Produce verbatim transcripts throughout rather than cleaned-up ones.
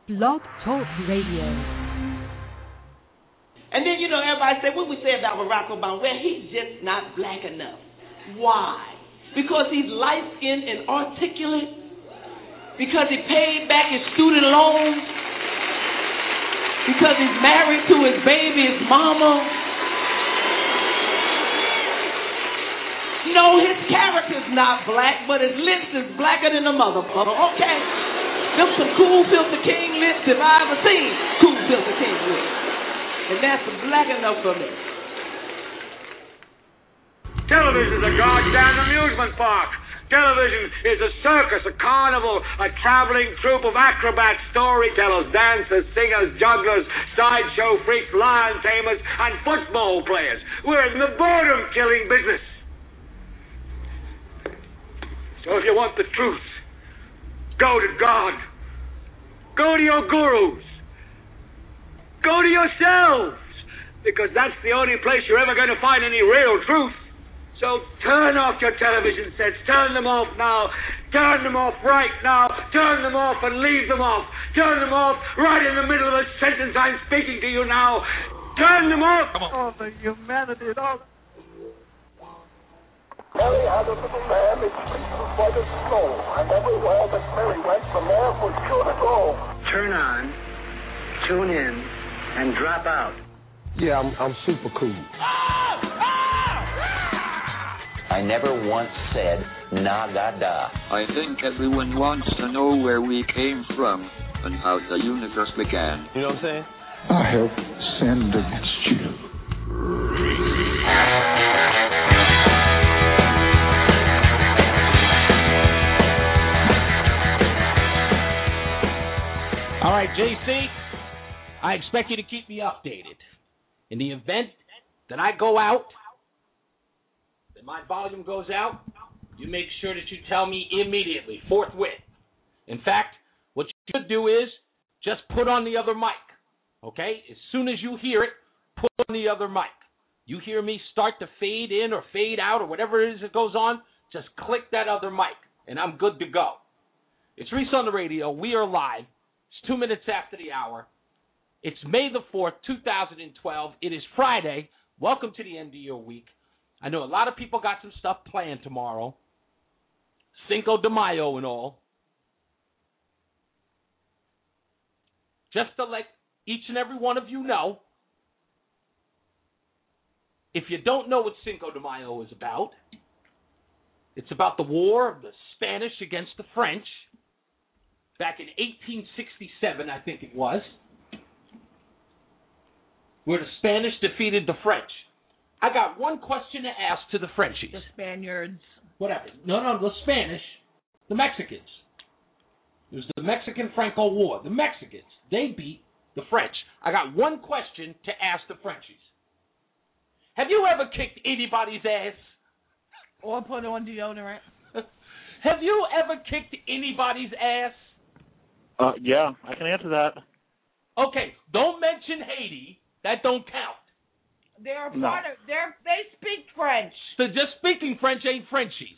Blog Talk Radio. And then, you know, everybody say, what we say about Barack Obama? Well, he's just not black enough. Why? Because he's light-skinned and articulate? Because he paid back his student loans? Because he's married to his baby's mama? No, his character's not black, but his lips is blacker than a motherfucker, okay? Them some cool filter king lips if I ever seen cool filter king lips. And that's black enough for me. Television's a goddamn amusement park. Television is a circus, a carnival, a traveling troupe of acrobats, storytellers, dancers, singers, jugglers, sideshow freaks, lion tamers, and football players. We're in the boredom-killing business. So if you want the truth, go to God. Go to your gurus. Go to yourselves. Because that's the only place you're ever going to find any real truth. So turn off your television sets. Turn them off now. Turn them off right now. Turn them off and leave them off. Turn them off right in the middle of the sentence I'm speaking to you now. Turn them off. Come on. All the humanity and all. Mary had a little lamb, its fleece was white as snow, and everywhere that Mary went, the lamb was sure to go. Turn on, tune in, and drop out. Yeah, I'm, I'm super cool. I never once said Nagada. I think everyone wants to know where we came from and how the universe began. You know what I'm saying? I have sinned against you. All right, J C, I expect you to keep me updated. In the event that I go out, that my volume goes out, you make sure that you tell me immediately, forthwith. In fact, what you should do is just put on the other mic, okay? As soon as you hear it, put on the other mic. You hear me start to fade in or fade out or whatever it is that goes on, just click that other mic, and I'm good to go. It's Reese on the radio. We are live. It's two minutes after the hour. It's May the fourth, two thousand twelve. It is Friday. Welcome to the end of your week. I know a lot of people got some stuff planned tomorrow. Cinco de Mayo and all. Just to let each and every one of you know, if you don't know what Cinco de Mayo is about, it's about the war of the Spanish against the French. Back in eighteen sixty-seven, I think it was, where the Spanish defeated the French. I got one question to ask to the Frenchies. The Spaniards. Whatever. No, no, the Spanish, the Mexicans. It was the Mexican-Franco War. The Mexicans, they beat the French. I got one question to ask the Frenchies. Have you ever kicked anybody's ass? Or put on deodorant? Have you ever kicked anybody's ass? Uh, yeah, I can answer that. Okay, don't mention Haiti. That don't count. They're part No. of. They're they speak French. So just speaking French ain't Frenchies.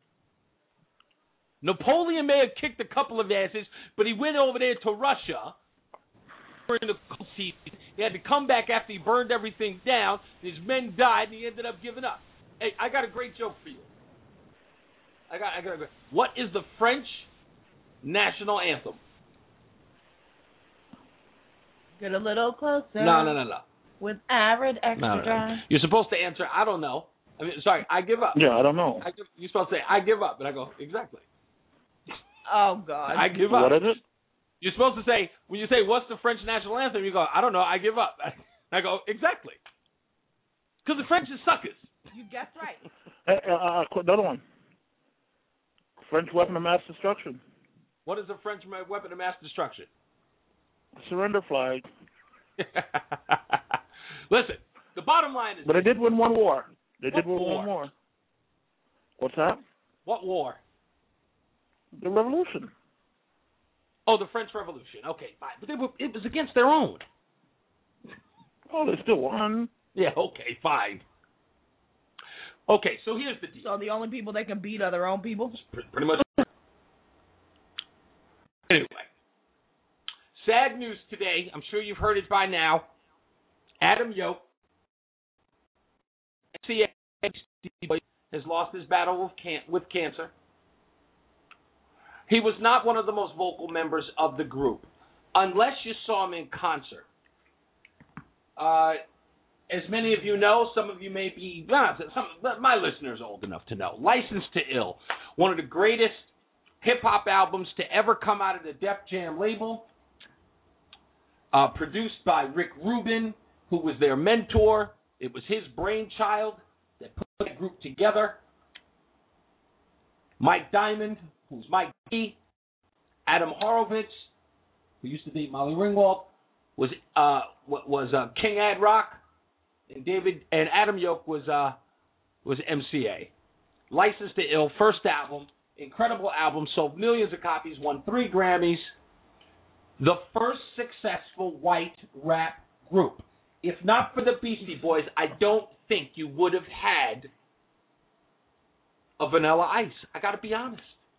Napoleon may have kicked a couple of asses, but he went over there to Russia during the Cold Season. He had to come back after he burned everything down. His men died, and he ended up giving up. Hey, I got a great joke for you. I got. I got. A great, what is the French national anthem? Get a little closer. No, no, no, no. With arid extra No, no, no. dry. You're supposed to answer, I don't know. I mean, sorry, I give up. Yeah, I don't know. I give, you're supposed to say, I give up. And I go, exactly. Oh, God. I give up. What is it? You're supposed to say, when you say, what's the French national anthem? You go, I don't know, I give up. I go, exactly. Because the French is suckers. You guessed right. Hey, uh, uh, another one. French weapon of mass destruction. What is a French weapon of mass destruction? Surrender flag. Listen, the bottom line is... But they did win one war. They What did win war? one war. What's that? What war? The revolution. Oh, the French Revolution. Okay, fine. But they were, it was against their own. Oh, they still won. Yeah, okay, fine. Okay, so here's the deal. So the only people that can beat are their own people? Pretty much. Anyway, sad news today. I'm sure you've heard it by now. Adam Yoke, M C A, has lost his battle with, can- with cancer. He was not one of the most vocal members of the group, unless you saw him in concert. Uh, as many of you know, some of you may be, nah, some, my listeners are old enough to know, Licensed to Ill, one of the greatest hip-hop albums to ever come out of the Def Jam label, uh, produced by Rick Rubin, who was their mentor. It was his brainchild that put the group together. Mike Diamond, who's Mike D. Adam Horowitz, who used to date Molly Ringwald, was uh, was uh, King Ad Rock, and David and Adam Yoke was uh, was M C A. Licensed to Ill, first album, incredible album, sold millions of copies, won three Grammys. The first successful white rap group. If not for the Beastie Boys, I don't think you would have had a Vanilla Ice. I got to be honest.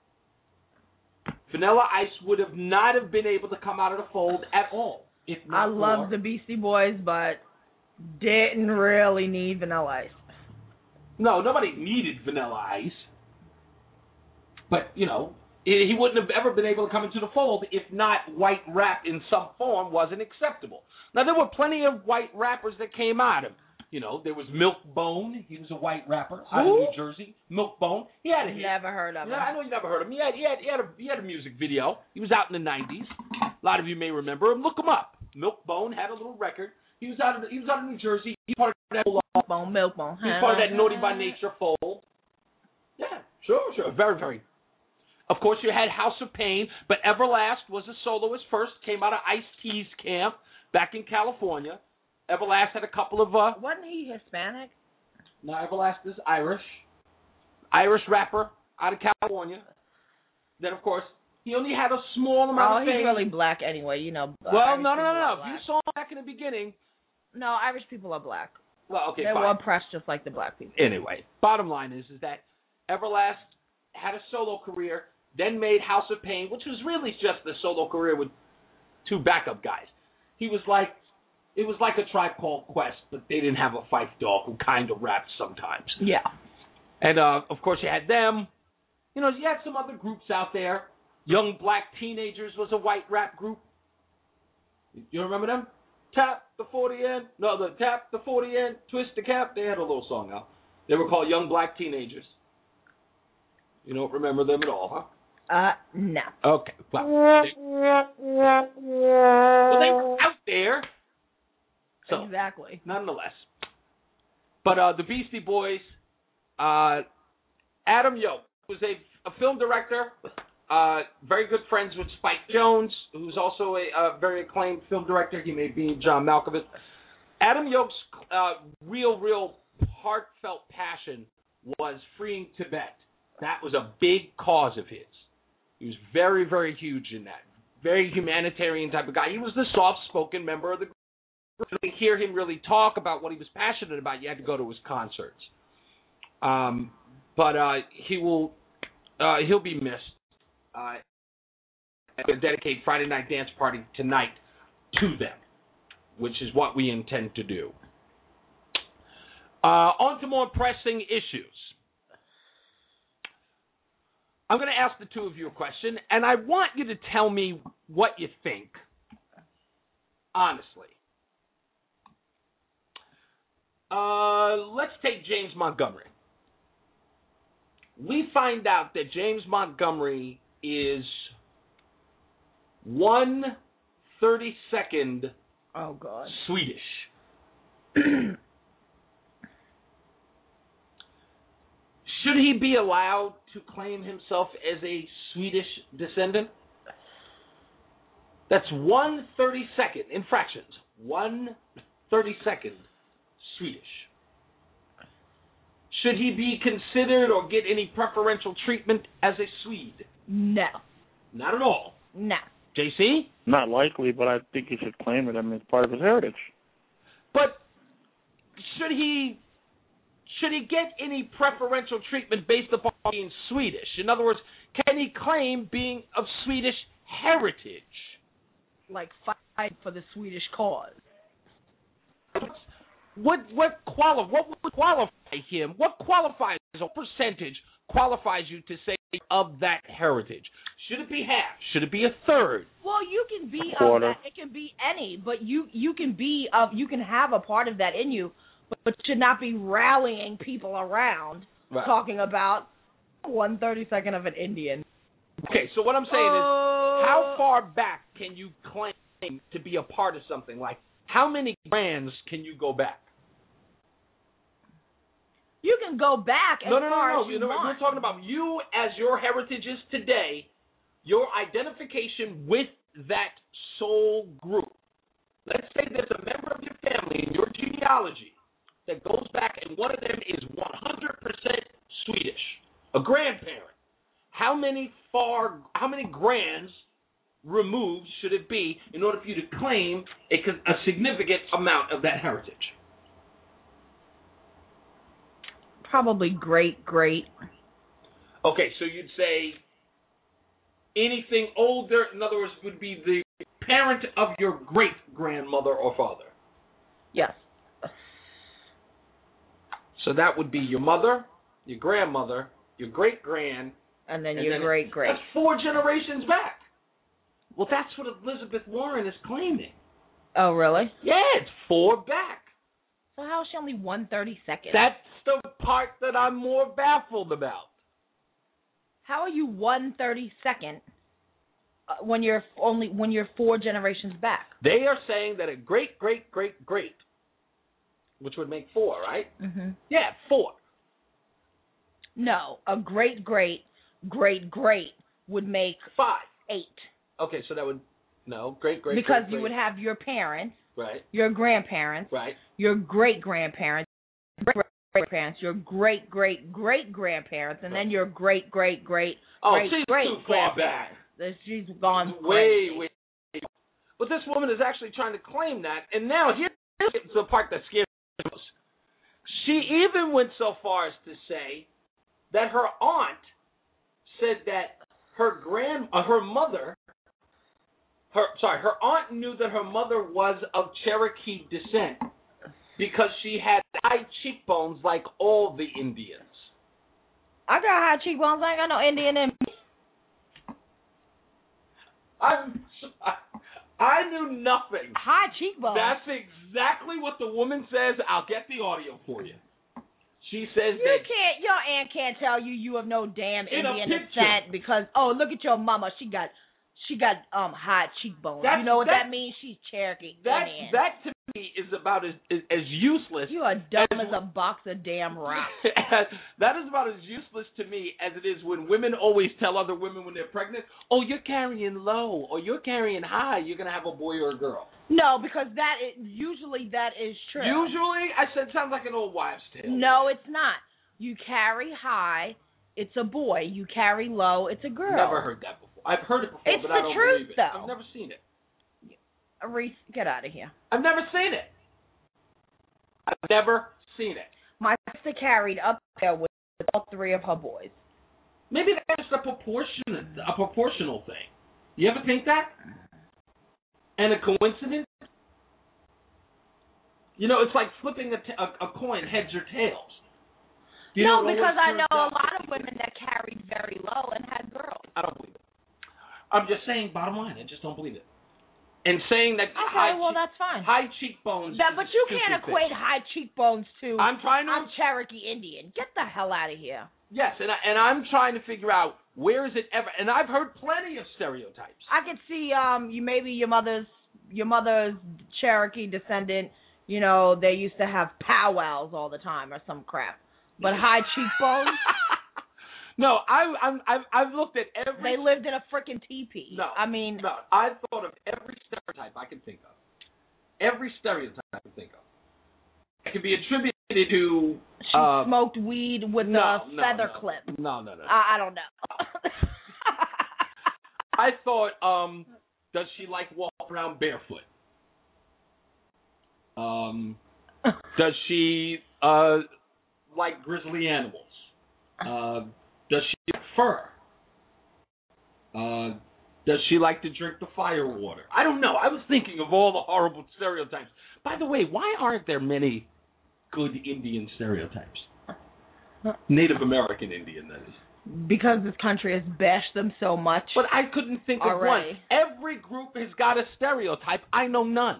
Vanilla Ice would have not have been able to come out of the fold at all. If not I love the Beastie Boys, but didn't really need Vanilla Ice. No, nobody needed Vanilla Ice. But, you know, he wouldn't have ever been able to come into the fold if not white rap in some form wasn't acceptable. Now, there were plenty of white rappers that came out of him. You know, there was Milk Bone. He was a white rapper out Who? of New Jersey. Milk Bone. He had a hit. Never heard of him. Yeah, I know you never heard of him. He had, he had, he had, a, he had a music video. He was out in the nineties. A lot of you may remember him. Look him up. Milk Bone had a little record. He was out of the, he was out of New Jersey. He was part of that Milk Bone, Milk Bone. He was part of that Naughty by Nature fold. Yeah, sure, sure. Very, very. Of course, you had House of Pain, but Everlast was a soloist first. Came out of Ice-T's camp back in California. Everlast had a couple of... Uh, Wasn't he Hispanic? No, Everlast is Irish. Irish rapper out of California. Then, of course, he only had a small amount Oh, of fame. he's really black anyway, you know. Well, Irish no, no, no, people no. are If you black. saw him back in the beginning... No, Irish people are black. Well, okay, They fine. were oppressed just like the black people. Anyway, bottom line is, is that Everlast had a solo career, then made House of Pain, which was really just a solo career with two backup guys. He was like... It was like a Tribe Called Quest, but they didn't have a Phife Dawg who kind of rapped sometimes. Yeah. And, uh, of course, you had them. You know, you had some other groups out there. Young Black Teenagers was a white rap group. You remember them? Tap the forty in. No, the tap the forty in, twist the cap. They had a little song out. They were called Young Black Teenagers. You don't remember them at all, huh? Uh, no. Okay. Well, they, well, they were out there. So, exactly. Nonetheless. But uh, the Beastie Boys, uh, Adam Yoke was a, a film director, uh, very good friends with Spike Jonze, who's also a, a very acclaimed film director. He may be John Malkovich. Adam Yoke's uh, real, real heartfelt passion was freeing Tibet. That was a big cause of his. He was very, very huge in that. Very humanitarian type of guy. He was the soft-spoken member of the group. To hear him really talk about what he was passionate about, you had to go to his concerts. Um, but uh, he will, uh, he'll be missed. Uh, I'm going to dedicate Friday Night Dance Party tonight to them, which is what we intend to do. Uh, on to more pressing issues. I'm going to ask the two of you a question, and I want you to tell me what you think, honestly. Uh, let's take James Montgomery. We find out that James Montgomery is one thirty-second oh God. Swedish. Should he be allowed to claim himself as a Swedish descendant? That's one thirty-second in fractions. one thirty-second Swedish. Should he be considered or get any preferential treatment as a Swede? No. Not at all. No. J C? Not likely, but I think he should claim it. I mean, it's part of his heritage. But should he should he get any preferential treatment based upon being Swedish? In other words, can he claim being of Swedish heritage? like fight for the Swedish cause. What what quali- What would qualify him? What qualifies a percentage qualifies you to say of that heritage? Should it be half? Should it be a third? Well, you can be A quarter. of that. It can be any, but you you can be of you can have a part of that in you, but, but should not be rallying people around Right. talking about one thirty second of an Indian. Okay, so what I'm saying Uh, is, how far back can you claim to be a part of something? Like, how many grands can you go back? You can go back as No, no, far no, no. as you You know, want. we're talking about you as your heritage is today, your identification with that soul group. Let's say there's a member of your family in your genealogy that goes back, and one of them is one hundred percent Swedish, a grandparent. How many far, how many grands removed should it be in order for you to claim a, a significant amount of that heritage? Probably great, great. Okay, so you'd say anything older, in other words, would be the parent of your great-grandmother or father. Yes. So that would be your mother, your grandmother, your great-grand, And then and your then great, great. That's four generations back. Well, that's what Elizabeth Warren is claiming. Oh, really? Yeah, it's four back. So how is she only one thirty second? That's the part that I'm more baffled about. How are you one thirty second uh, when you're only when you're four generations back? They are saying that a great, great, great, great, which would make four, right? Mm-hmm. Yeah, four. No, a great, great, great, great would make Five. eight. Okay, so that would, no, great, great, because great, you great. would have your parents, Right, your grandparents, right. your great grandparents, great grandparents, your great great great grandparents, and then your great great great Oh, great she's great too far back. grandparents. She's gone Way, crazy. way. But this woman is actually trying to claim that, and now here's the part that scares me most. She even went so far as to say that her aunt said that her grand, uh, her mother, her sorry, her aunt knew that her mother was of Cherokee descent because she had high cheekbones like all the Indians. I got high cheekbones. I ain't got no Indian in me. I'm, I, I knew nothing. High cheekbones. That's exactly what the woman says. I'll get the audio for you. She says You that can't. Your aunt can't tell you you have no damn In a Indian picture. descent because oh look at your mama. She got she got um high cheekbones. That's- you know what that- that means? She's Cherokee that Indian. that to me is about as as, as useless. You are dumb as- as a box of damn rocks. That is about as useless to me as it is when women always tell other women when they're pregnant, "Oh, you're carrying low, or you're carrying high. You're gonna have a boy or a girl." No, because that is usually that is true. Usually, I said sounds like an old wives' tale. No, it's not. You carry high, it's a boy. You carry low, it's a girl. Never heard that before. I've heard it before, It's but the I don't truth, believe it. though. I've never seen it. Reese, get out of here. I've never seen it. I've never seen it. My sister carried up there with all three of her boys. Maybe that's just a proportionate, a proportional thing. You ever think that? And a coincidence? You know, it's like flipping a, t- a, a coin, heads or tails. You no, don't because always I turn know a out- lot of women that carried very low and had girls. I don't believe it. I'm just saying, bottom line, I just don't believe it. And saying that Okay, high, well che- that's fine. high cheekbones. That, is but a you stupid can't thing. equate high cheekbones to I'm trying to. I'm Cherokee Indian. Get the hell out of here. Yes, and I, and I'm trying to figure out where is it ever. And I've heard plenty of stereotypes. I could see um you maybe your mother's your mother's Cherokee descendant. You know they used to have powwows all the time or some crap. But high cheekbones. No, I, I'm, I've, I've looked at every. They lived in a freaking teepee. No, I mean, no, I've thought of every stereotype I can think of. Every stereotype I can think of. It can be attributed to. She uh, smoked weed with no, a no, feather no. clip. No, no, no. I, I don't know. I thought, um, does she like walk around barefoot? Um, does she uh like grizzly animals? Uh, does she like fur? Uh, Does she like to drink the fire water? I don't know. I was thinking of all the horrible stereotypes. By the way, why aren't there many good Indian stereotypes? Native American Indian, that is. Because this country has bashed them so much. But I couldn't think of already. one. Every group has got a stereotype. I know none.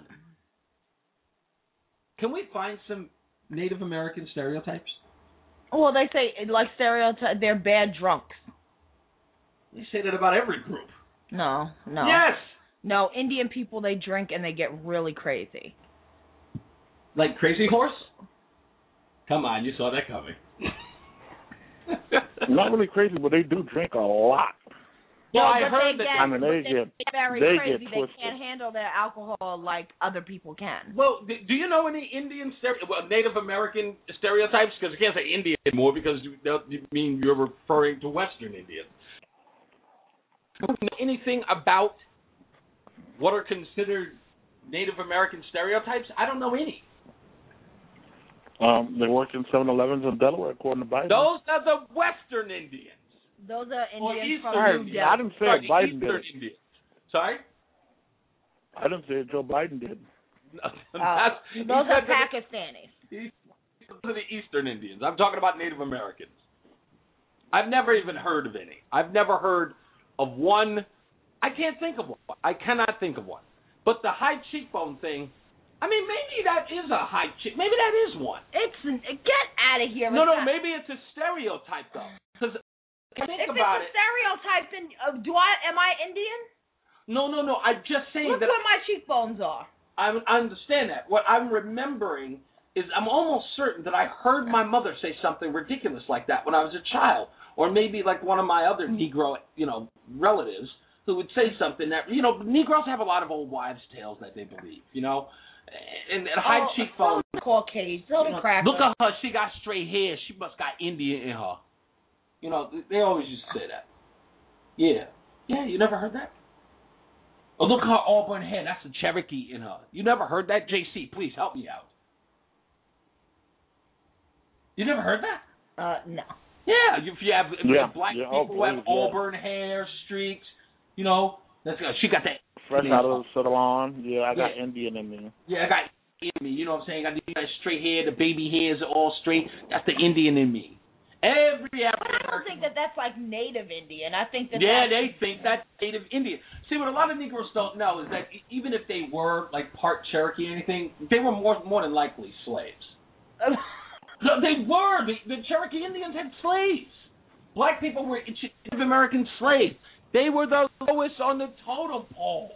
Can we find some Native American stereotypes? Well, they say, like, stereotype, they're bad drunks. You say that about every group. No, no. Yes! No, Indian people, they drink and they get really crazy. Like Crazy Horse? Come on, you saw that coming. Not really crazy, but they do drink a lot. Well, no, I but heard they that. get, I mean, they they get get very they crazy. get They twisted. can't handle their alcohol like other people can. Well, do you know any Indian stere- well, Native American stereotypes? Because I can't say Indian anymore because you, you mean you're referring to Western Indians. Do you know anything about what are considered Native American stereotypes? I don't know any. Um, they work in seven elevens in Delaware, according to Biden. Those are the Western Indians. Those are Or Indians Eastern from New Indians. Delhi. I didn't say Sorry, Biden Eastern did. Indians. Sorry? I didn't say it. Joe Biden did. No, Uh, that's, those he are said that- Pakistanis. Those are the Eastern Indians. I'm talking about Native Americans. I've never even heard of any. I've never heard of one. I can't think of one. I cannot think of one. But the high cheekbone thing, I mean, maybe that is a high cheek. Maybe that is one. It's get out of here. No, It's no, not- maybe it's a stereotype, though. Because think if about it's a it. stereotype, then uh, do I? Am I Indian? No, no, no. I'm just saying Look that. where my cheekbones are. I, I understand that. What I'm remembering is I'm almost certain that I heard my mother say something ridiculous like that when I was a child, or maybe like one of my other Negro, you know, relatives who would say something that, you know, Negroes have a lot of old wives' tales that they believe, you know, and, and high oh, cheekbones. So Caucasian, so You know, cracker. look at her. She got straight hair. She must got Indian in her. You know, they always used to say that. Yeah. Yeah, you never heard that? Oh, look at her auburn hair. That's a Cherokee in her. You never heard that? J C, please help me out. You never heard that? Uh, no. Yeah, if you have, if you Yeah, have black yeah, people who have yeah. auburn hair, streaks, you know, that's uh, she got that. Fresh out of the salon. Yeah, I got Yeah. Indian in me. Yeah, I got Indian in me. You know what I'm saying? I got the straight hair. The baby hairs are all straight. That's the Indian in me. Every African I don't think that that's like native Indian. I think that Yeah, that's, they think that's native Indian. See, what a lot of Negroes don't know is that e- even if they were like part Cherokee or anything, they were more more than likely slaves. No, they were. The, the Cherokee Indians had slaves. Black people were Native American slaves. They were the lowest on the totem pole.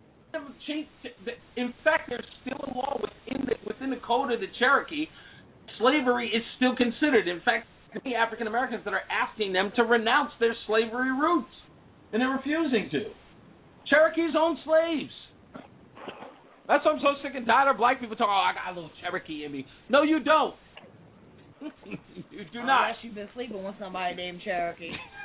In fact, there's still a law within the, within the code of the Cherokee. Slavery is still considered. In fact, many African Americans that are asking them to renounce their slavery roots, and they're refusing to. Cherokees own slaves. That's why I'm so sick and tired of black people talking, oh, I got a little Cherokee in me. No, you don't. You do not. Unless you've been sleeping with somebody named Cherokee.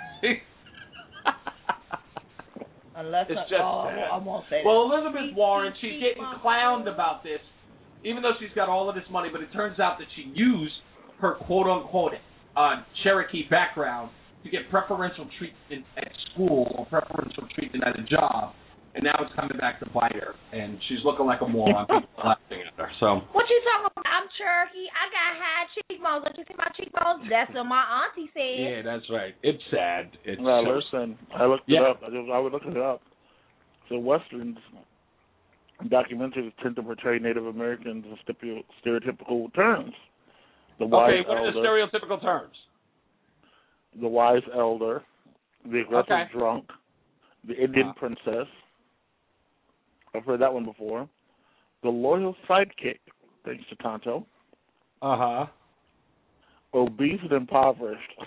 Unless It's I, just oh, sad. I won't say Well, that. Elizabeth Warren, she's getting clowned about this, even though she's got all of this money, but it turns out that she used her quote-unquote uh, Cherokee background to get preferential treatment at school or preferential treatment at a job, and now it's coming back to bite her, and she's looking like a moron. People are laughing at her. So. What you talking about? I'm Cherokee. I got high cheekbones. Don't you see my cheekbones? That's what my auntie said. Yeah, that's right. It's sad. It's Well, so listen, I looked Yeah. it up. I, just, I was looking it up. So Westerns documentaries tend to portray Native Americans in stereotypical- stereotypical terms. The wise Okay, what are the elder, stereotypical terms? the wise elder, the aggressive Okay. drunk, the Indian Uh. princess. I've heard that one before. The loyal sidekick, thanks to Tonto. Uh-huh. Obese and impoverished.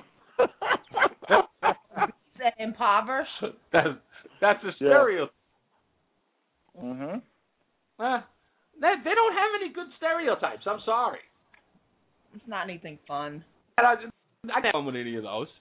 That impoverished. That's, that's a stereotype. Mm-hmm. Uh, they, they don't have any good stereotypes. I'm sorry. It's not anything fun. I, I can't come with any of those.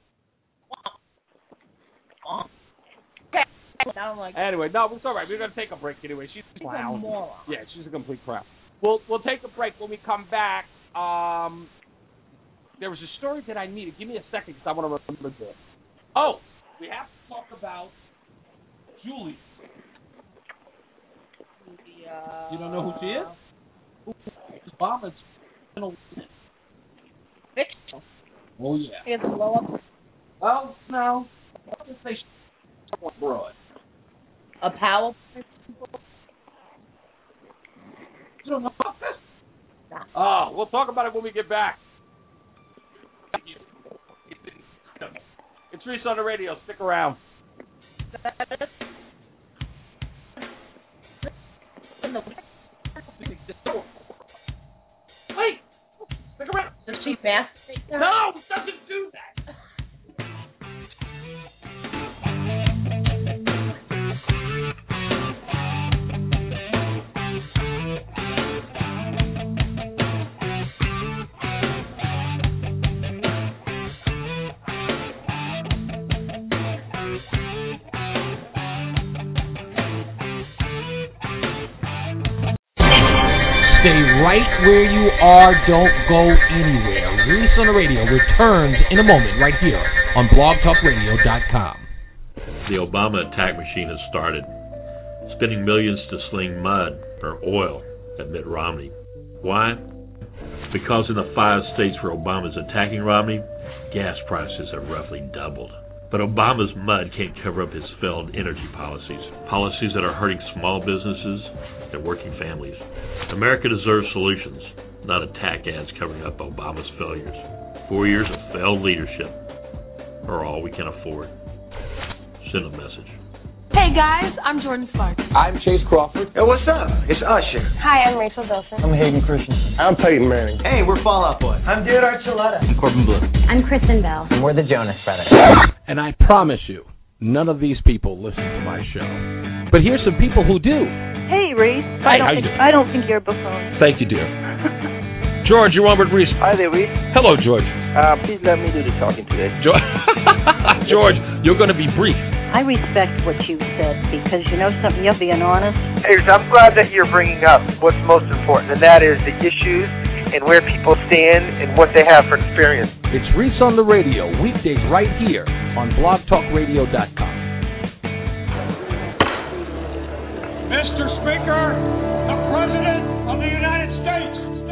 Okay. I don't like. Anyway, no, it's all right. We're going to take a break anyway. She's a She's a clown. moron. Yeah, she's a complete crap. We'll, we'll take a break. When we come back, um, there was a story that I needed. Give me a second because I want to remember this. Oh, we have to talk about Julie. Uh, You don't know who she is? Obama's. Fictional. Oh yeah. He has a blow up. Oh no. I'll just say somewhat broad. A Powell. You don't know about this? Nah. Oh, we'll talk about it when we get back. It's Reese on the radio. Stick around. Wait! Stick around. Does she fast? No, it doesn't do that. Stay right where you are. Don't go anywhere. Reese on the Radio returns in a moment right here on blog talk radio dot com. The Obama attack machine has started, spending millions to sling mud or oil at Mitt Romney. Why? Because in the five states where Obama's attacking Romney, gas prices have roughly doubled. But Obama's mud can't cover up his failed energy policies, policies that are hurting small businesses and working families. America deserves solutions, not attack ads covering up Obama's failures. Four years of failed leadership are all we can afford. Send a message. Hey guys, I'm Jordan Sparks. I'm Chase Crawford. Hey, what's up? It's Usher. Hi, I'm Rachel Bilson. I'm Hayden Christensen. I'm Peyton Manning. Hey, we're Fall Out Boy. I'm David Archuleta. I'm Corbin Blue. I'm Kristen Bell. And we're the Jonas Brothers. And I promise you, none of these people listen to my show. But here's some people who do. Hey, Reese. Hi, I don't how think you doing? I don't think you're a buffoon. Thank you, dear. George, you're on with Reese. Hi there, Reese. Hello, George. Uh, please let me do the talking today. George, George, you're going to be brief. I respect what you said because you know something, you're being honest. Hey, I'm glad that you're bringing up what's most important, and that is the issues and where people stand and what they have for experience. It's Reese on the Radio, weekdays right here on blog talk radio dot com. Mister Speaker, the President of the United States.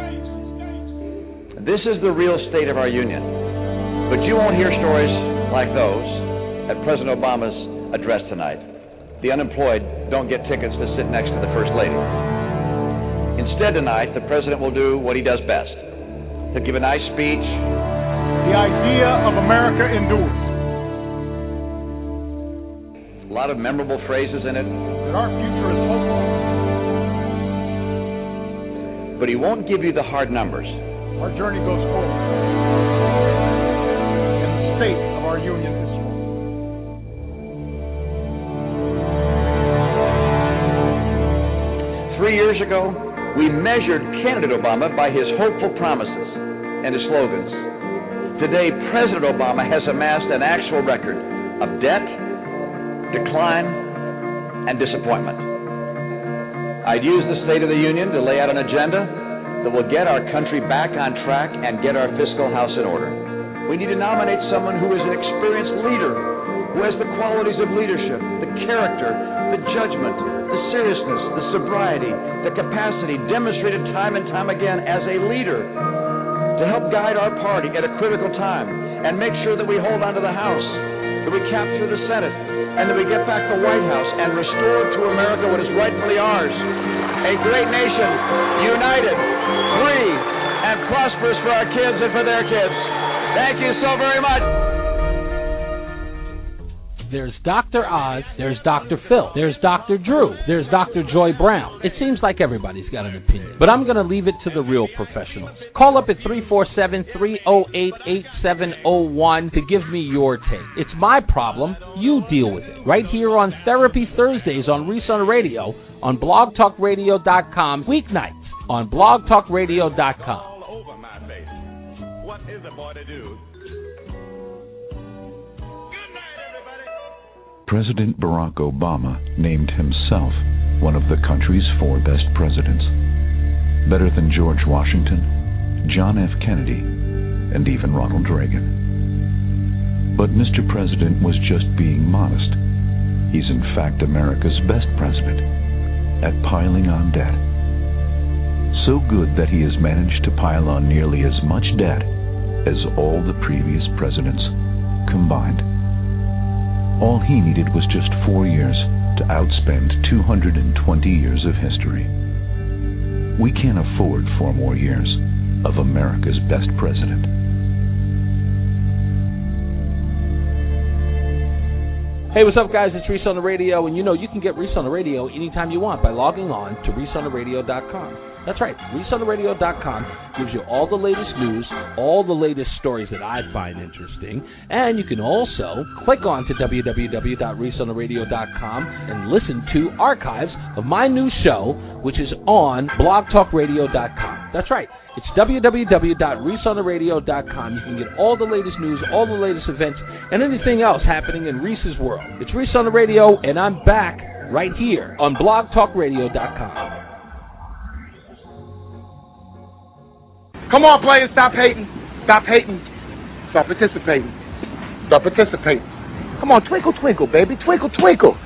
This is the real state of our union. But you won't hear stories like those at President Obama's address tonight. The unemployed don't get tickets to sit next to the First Lady. Instead tonight, the President will do what he does best. He'll give a nice speech. The idea of America endures. A lot of memorable phrases in it. That our future is hopeful. But he won't give you the hard numbers. Our journey goes forward. And the state of our union is strong. Three years ago, we measured candidate Obama by his hopeful promises and his slogans. Today, President Obama has amassed an actual record of debt, decline, and disappointment. I'd use the State of the Union to lay out an agenda that will get our country back on track and get our fiscal house in order. We need to nominate someone who is an experienced leader, who has the qualities of leadership, the character, the judgment, the seriousness, the sobriety, the capacity demonstrated time and time again as a leader to help guide our party at a critical time and make sure that we hold on to the House, that we capture the Senate, and that we get back the White House and restore to America what is rightfully ours. A great nation, united, free, and prosperous for our kids and for their kids. Thank you so very much. There's Doctor Oz, there's Doctor Phil, there's Doctor Drew, there's Doctor Joy Brown. It seems like everybody's got an opinion, but I'm going to leave it to the real professionals. Call up at three four seven, three oh eight, eight seven oh one to give me your take. It's my problem, you deal with it. Right here on Therapy Thursdays on Reese on the Radio on blog talk radio dot com, weeknights on blog talk radio dot com. All over my face. What is a boy to do? President Barack Obama named himself one of the country's four best presidents. Better than George Washington, John F. Kennedy, and even Ronald Reagan. But Mister President was just being modest. He he's in fact America's best president at piling on debt. So good that he has managed to pile on nearly as much debt as all the previous presidents combined. All he needed was just four years to outspend two hundred twenty years of history. We can't afford four more years of America's best president. Hey, what's up, guys? It's Reese on the Radio, and you know you can get Reese on the Radio anytime you want by logging on to reese on the radio dot com. That's right, reese on the radio dot com gives you all the latest news, all the latest stories that I find interesting, and you can also click on to w w w dot reese on the radio dot com and listen to archives of my new show, which is on blog talk radio dot com. That's right. It's w w w dot reese on the radio dot com. You can get all the latest news, all the latest events, and anything else happening in Reese's world. It's Reese on the Radio, and I'm back right here on blog talk radio dot com. Come on, players, stop hating. Stop hating. Stop participating. Stop participating. Come on, twinkle, twinkle, baby. Twinkle, twinkle.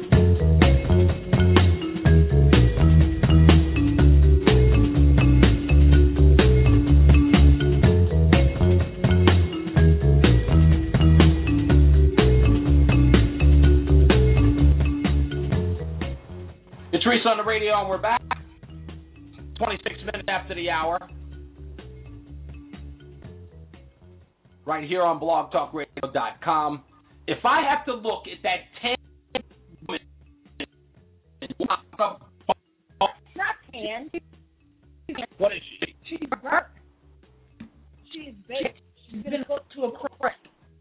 It's Reese on the Radio, and we're back. twenty-six minutes after the hour. Right here on blog talk radio dot com. If I have to look at that ten women, not tan. What is she? She's burnt. She's baked. She's been hooked to a crisp.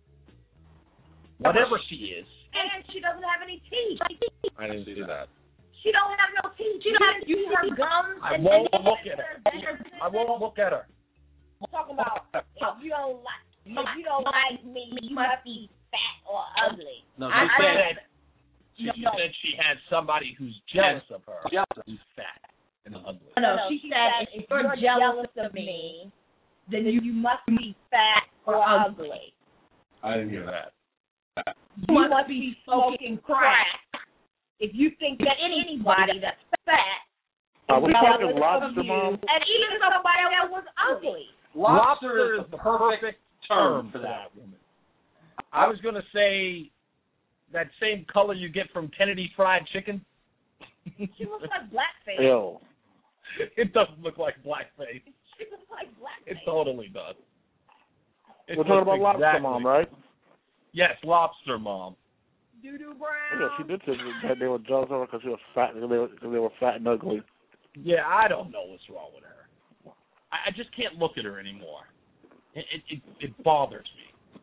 Whatever she is. And she doesn't have any teeth. I didn't see that. She don't have no teeth. She don't use her gums. I and won't and look at her. I won't look at her. I'm talking about if you don't like if you don't like me, you must be fat or ugly. No, she I, said she, no, she said she had somebody who's jealous of her. Jealous. Who's fat and ugly. No, no, she, she said if you're jealous of me, then you must be fat or ugly. I didn't hear that. You must be smoking crack if you think that anybody that's fat Are we talking is lobster, you, Mom? and even somebody that was ugly. Lobster is the perfect term for that woman. I was going to say that same color you get from Kennedy Fried Chicken. She looks like blackface. Ew. It doesn't look like blackface. She looks like blackface. It totally does. It We're talking about exactly. lobster, Mom, right? Yes, lobster, Mom. Doo-doo brown. Yeah, she did say that they were jealous of her because she was fat. They were, they were fat and ugly. Yeah, I don't know what's wrong with her. I, I just can't look at her anymore. It it, it, it bothers me.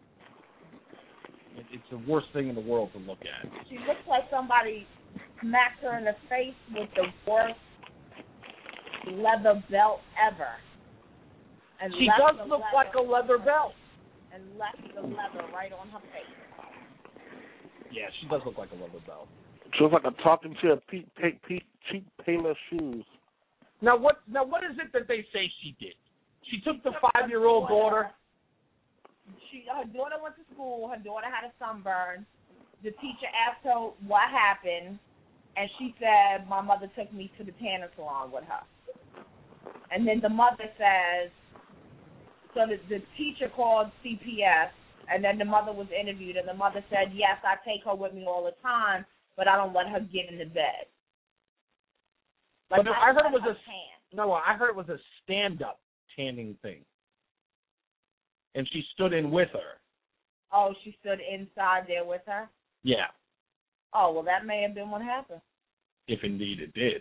It, it's the worst thing in the world to look at. She looks like somebody smacked her in the face with the worst leather belt ever. And She left does the look leather, like a leather belt. And left the leather right on her face. Yeah, she does look like a leather belt. She was like a talking to a Pete, Pete, Pete, cheap Payless shoes. Now what? Now what is it that they say she did? She took the five-year-old daughter. She, her daughter went to school. Her daughter had a sunburn. The teacher asked her what happened, and she said, "My mother took me to the tanning salon with her." And then the mother says, so the, the teacher called C P S, and then the mother was interviewed, and the mother said, "Yes, I take her with me all the time, but I don't let her get in the bed." Like, but I, I heard it was a tan. no. I heard it was a stand-up tanning thing, and she stood in with her. Oh, she stood inside there with her? Yeah. Oh, well, that may have been what happened. If indeed it did.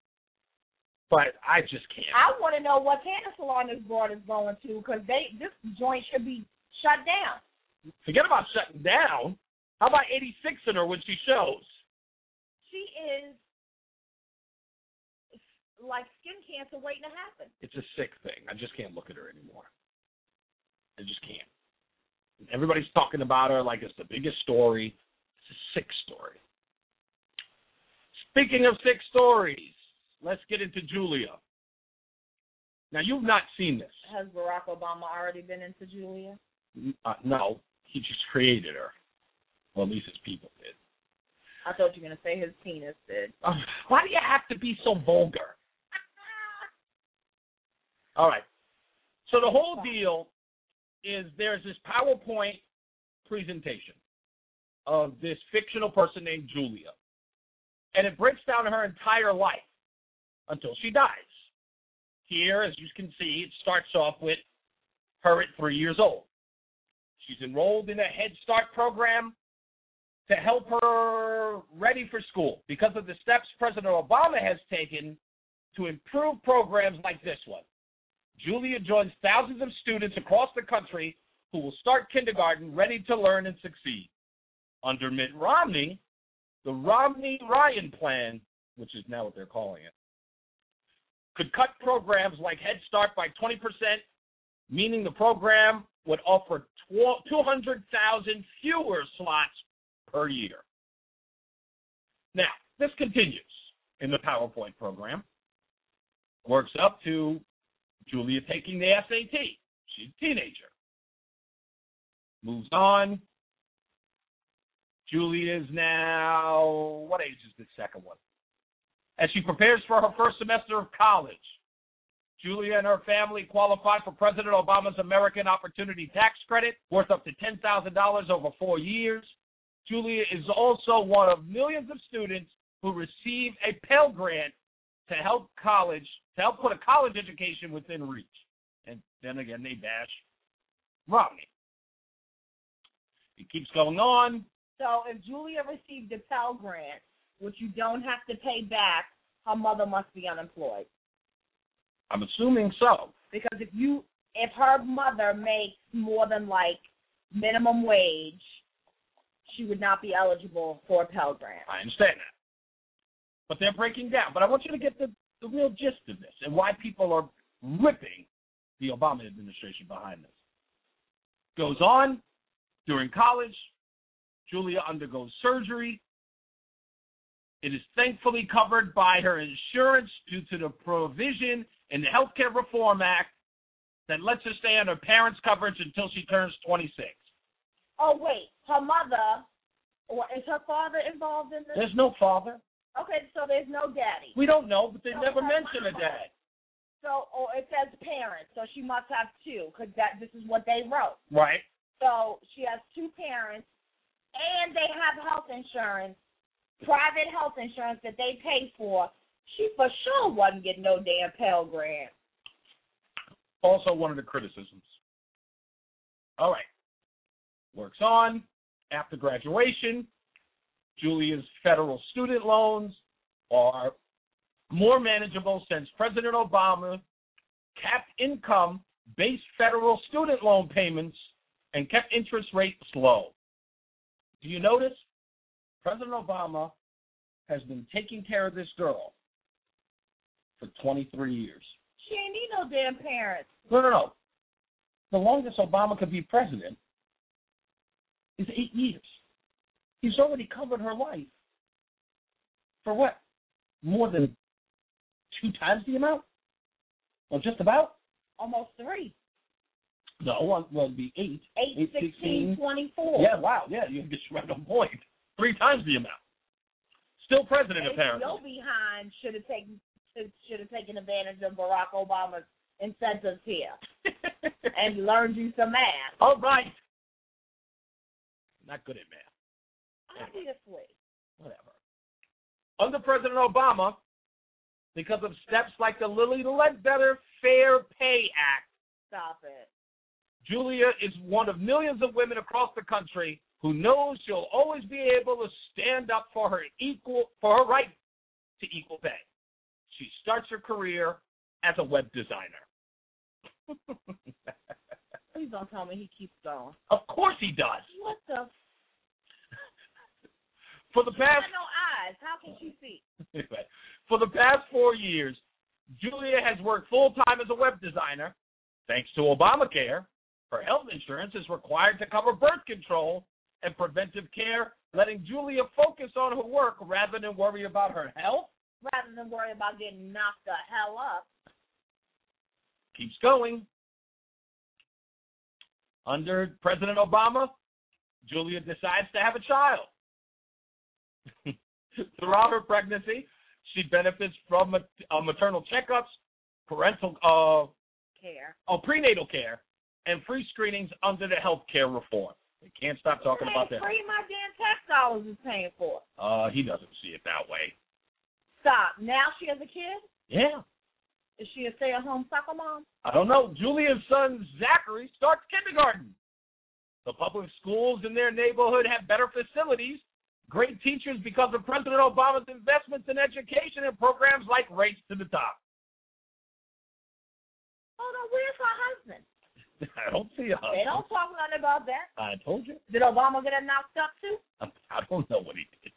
But I just can't. I want to know what tanning salon this broad is going to, because they this joint should be shut down. Forget about shutting down. How about eighty-six in her when she shows? She is like skin cancer waiting to happen. It's a sick thing. I just can't look at her anymore. I just can't. Everybody's talking about her like it's the biggest story. It's a sick story. Speaking of sick stories, let's get into Julia. Now, you've not seen this. Has Barack Obama already been into Julia? Uh, no, he just created her. Well, at least his people did. I thought you were going to say his penis did. Uh, why do you have to be so vulgar? All right. So the whole deal is there's this PowerPoint presentation of this fictional person named Julia. And it breaks down her entire life until she dies. Here, as you can see, it starts off with her at three years old. She's enrolled in a Head Start program to help her ready for school because of the steps President Obama has taken to improve programs like this one. Julia joins thousands of students across the country who will start kindergarten ready to learn and succeed. Under Mitt Romney, the Romney-Ryan plan, which is now what they're calling it, could cut programs like Head Start by twenty percent, meaning the program would offer two hundred thousand fewer slots per year. Now, this continues in the PowerPoint program. Works up to Julia taking the S A T. She's a teenager. Moves on. Julia is now, what age is the second one? As she prepares for her first semester of college, Julia and her family qualify for President Obama's American Opportunity Tax Credit, worth up to ten thousand dollars over four years. Julia is also one of millions of students who receive a Pell Grant to help college, to help put a college education within reach. And then again, they bash Romney. It keeps going on. So if Julia received a Pell Grant, which you don't have to pay back, her mother must be unemployed. I'm assuming so. Because if you, if her mother makes more than like minimum wage, she would not be eligible for a Pell Grant. I understand that. But they're breaking down. But I want you to get the, the real gist of this and why people are ripping the Obama administration behind this. Goes on, during college, Julia undergoes surgery. It is thankfully covered by her insurance due to the provision in the Health Care Reform Act that lets her stay on her parents' coverage until she turns twenty-six. Oh, wait. Her mother, or is her father involved in this? There's no father. Okay, so there's no daddy. We don't know, but they So never her mention a mama. dad. So, or it says parents, so she must have two, because that this is what they wrote. Right. So she has two parents, and they have health insurance, private health insurance that they pay for. She for sure wasn't getting no damn Pell Grant. Also one of the criticisms. All right. Works on. After graduation, Julia's federal student loans are more manageable since President Obama capped income-based federal student loan payments and kept interest rates low. Do you notice? President Obama has been taking care of this girl for twenty-three years. She ain't need no damn parents. No, no, no. The longest Obama could be president is eight years. He's already covered her life for what? More than two times the amount? Or just about? Almost three. No, well, it'd be eight. Eight, eight sixteen, sixteen. twenty-four. Yeah, wow, yeah, you get right on point. Three times the amount. Still president, apparently. Your behind should have taken should have taken advantage of Barack Obama's incentives here and learned you some math. All right. Not good at math. Obviously. Whatever. Under President Obama, because of steps like the Lilly Ledbetter Fair Pay Act, Stop it. Julia is one of millions of women across the country who knows she'll always be able to stand up for her equal for her right to equal pay. She starts her career as a web designer. Please don't tell me he keeps going. Of course he does. What the? For the She past got no eyes. How can she see? For the past four years, Julia has worked full-time as a web designer. Thanks to Obamacare, her health insurance is required to cover birth control and preventive care, letting Julia focus on her work rather than worry about her health. Rather than worry about getting knocked the hell up. Keeps going. Under President Obama, Julia decides to have a child. Throughout her pregnancy, she benefits from uh, maternal checkups, parental uh, care, oh, prenatal care, and free screenings under the health care reform. They can't stop talking hey, about that. Free my damn tax dollars is paying for. Uh, he doesn't see it that way. Stop. Now she has a kid? Yeah. Is she a stay-at-home soccer mom? I don't know. Julia's son, Zachary, starts kindergarten. The public schools in their neighborhood have better facilities, great teachers because of President Obama's investments in education and programs like Race to the Top. Oh, no, where's her husband? I don't see a husband. They don't talk nothing about that. I told you. Did Obama get it knocked up, too? I don't know what he did.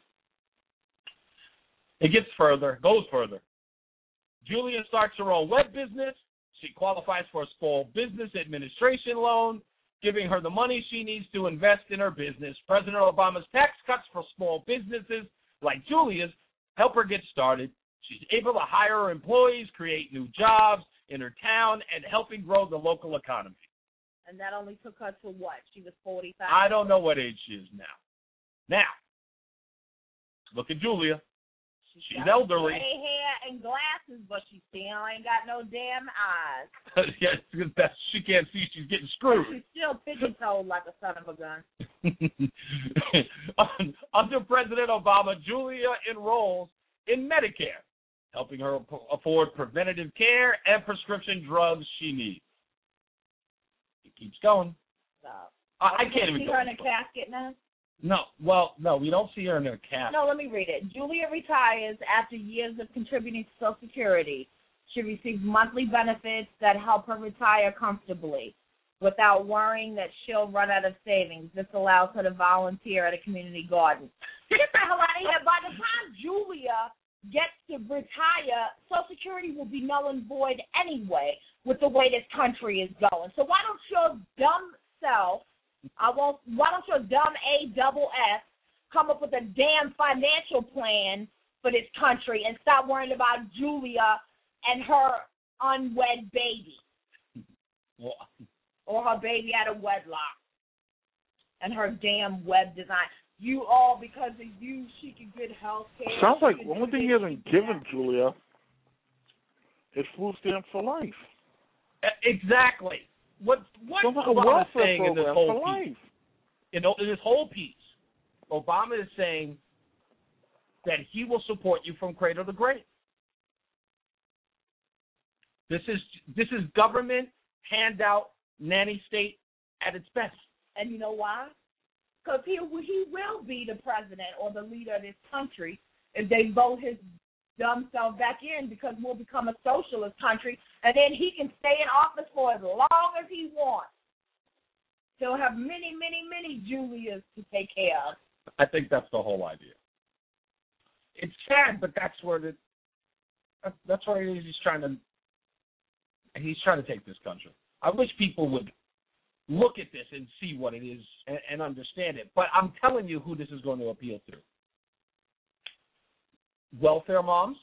It gets further, goes further. Julia starts her own web business. She qualifies for a small business administration loan, giving her the money she needs to invest in her business. President Obama's tax cuts for small businesses like Julia's help her get started. She's able to hire her employees, create new jobs in her town, and helping grow the local economy. And that only took her to what? She was forty-five? I don't know what age she is now. Now, look at Julia. She's, She's elderly. Gray hair and glasses, but she still ain't got no damn eyes. Yes, that's, she can't see. She's getting screwed. She's still pigeon-toed like a son of a gun. Under President Obama, Julia enrolls in Medicare, helping her afford preventative care and prescription drugs she needs. It keeps going. Stop. I, I can't even see go. her in a casket now? No, well, no, we don't see her in a casket. No, let me read it. Julia retires after years of contributing to Social Security. She receives monthly benefits that help her retire comfortably without worrying that she'll run out of savings. This allows her to volunteer at a community garden. Get the hell out of here. By the time Julia gets to retire, Social Security will be null and void anyway with the way this country is going. So why don't your dumb self, I won't, why don't your dumb A double S come up with a damn financial plan for this country and stop worrying about Julia and her unwed baby? Well, or her baby out of wedlock and her damn web design. You all, because of you, she can get health care. Sounds like the only thing he hasn't given Julia is food stamps for life. Exactly. What what Sounds like a Obama is welfare saying in this program whole for piece, life. in, in this whole piece, Obama is saying that he will support you from cradle to grave. This is this is government handout nanny state at its best. And you know why? Because he, he will be the president or the leader of this country if they vote his dumb self back in, because we'll become a socialist country, and then he can stay in office for as long as he wants. He'll have many, many, many Julias to take care of. I think that's the whole idea. It's sad, but that's where the that's where he's trying to he's trying to take this country. I wish people would look at this and see what it is and, and understand it. But I'm telling you who this is going to appeal to. Welfare moms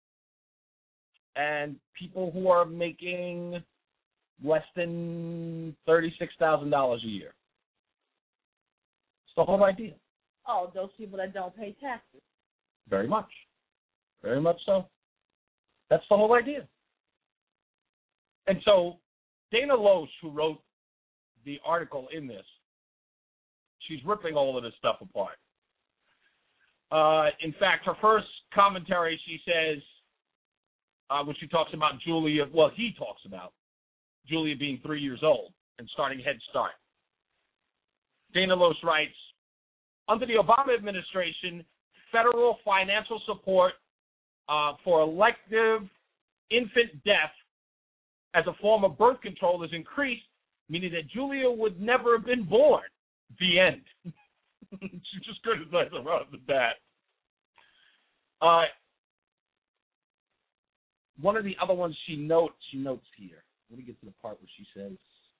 and people who are making less than thirty-six thousand dollars a year. It's the whole idea. Oh, those people that don't pay taxes. Very much. Very much so. That's the whole idea. And so Dana Loesch, who wrote the article in this, she's ripping all of this stuff apart. Uh, in fact, her first commentary, she says, uh, when she talks about Julia, well, he talks about Julia being three years old and starting Head Start. Dana Loesch writes, under the Obama administration, federal financial support uh, for elective infant death as a form of birth control is increased, meaning that Julia would never have been born. The end. She just criticized her right off the bat. Uh, one of the other ones she notes, she notes here. Let me get to the part where she says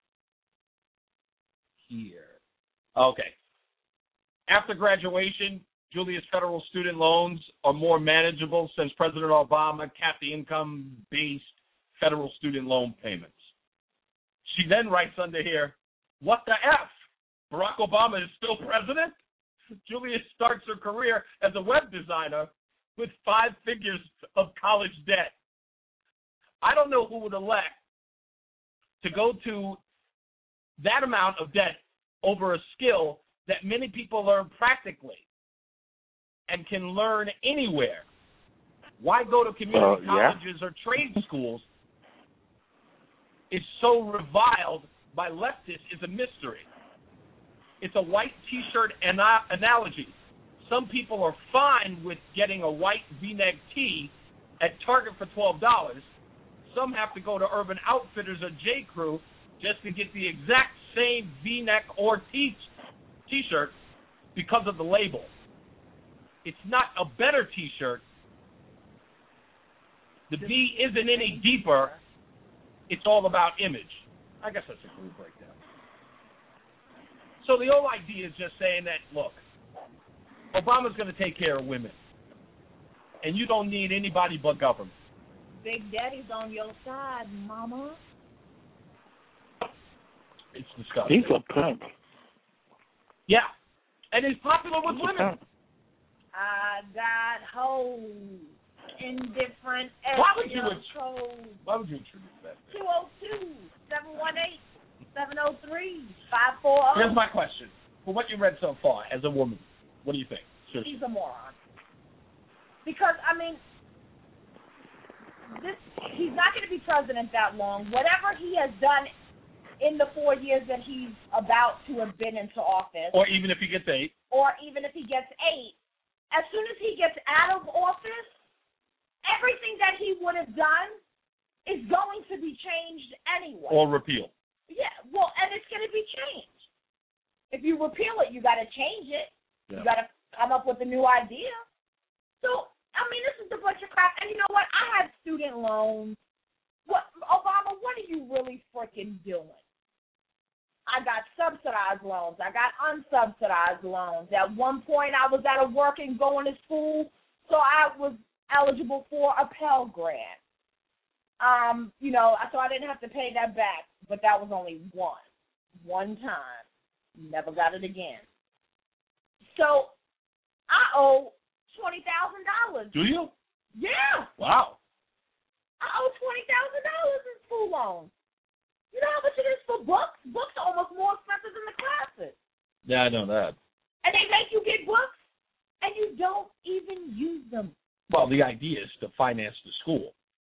here. Okay. After graduation, Julia's federal student loans are more manageable since President Obama capped the income-based federal student loan payments. She then writes under here, what the F? Barack Obama is still president? Julia starts her career as a web designer with five figures of college debt. I don't know who would elect to go to that amount of debt over a skill that many people learn practically and can learn anywhere. Why go to community uh, yeah. colleges or trade schools is so reviled by leftists is a mystery. It's a white T-shirt ana- analogy. Some people are fine with getting a white V-neck tee at Target for twelve dollars. Some have to go to Urban Outfitters or J. Crew just to get the exact same V-neck or t- T-shirt because of the label. It's not a better T-shirt. The B isn't any deeper. It's all about image. I guess that's a cool breakdown. So the whole idea is just saying that, look, Obama's going to take care of women, and you don't need anybody but government. Big Daddy's on your side, mama. It's disgusting. He's a pimp. Yeah, and he's popular with He's women. I got hoes in different Why would you area intru- codes. Why would you introduce that? two oh two, seven one eight, seven oh three, five four oh. Here's my question. For what you read so far, as a woman, what do you think? Seriously. He's a moron. Because, I mean, this he's not going to be president that long. Whatever he has done in the four years that he's about to have been into office, Or even if he gets eight. or even if he gets eight, as soon as he gets out of office, everything that he would have done is going to be changed anyway. Or repeal. Yeah, well, and it's going to be changed. If you repeal it, you got to change it. Yeah. You got to come up with a new idea. So, I mean, this is a bunch of crap. And you know what? I had student loans. What, Obama, what are you really freaking doing? I got subsidized loans. I got unsubsidized loans. At one point, I was out of work and going to school, so I was eligible for a Pell Grant. Um, you know, so I didn't have to pay that back, but that was only one, one time. Never got it again. So I owe twenty thousand dollars. Do you? Yeah. Wow. I owe twenty thousand dollars in school loans. You know how much it is for books? Books are almost more expensive than the classes. Yeah, I know that. And they make you get books, and you don't even use them. Well, the idea is to finance the school.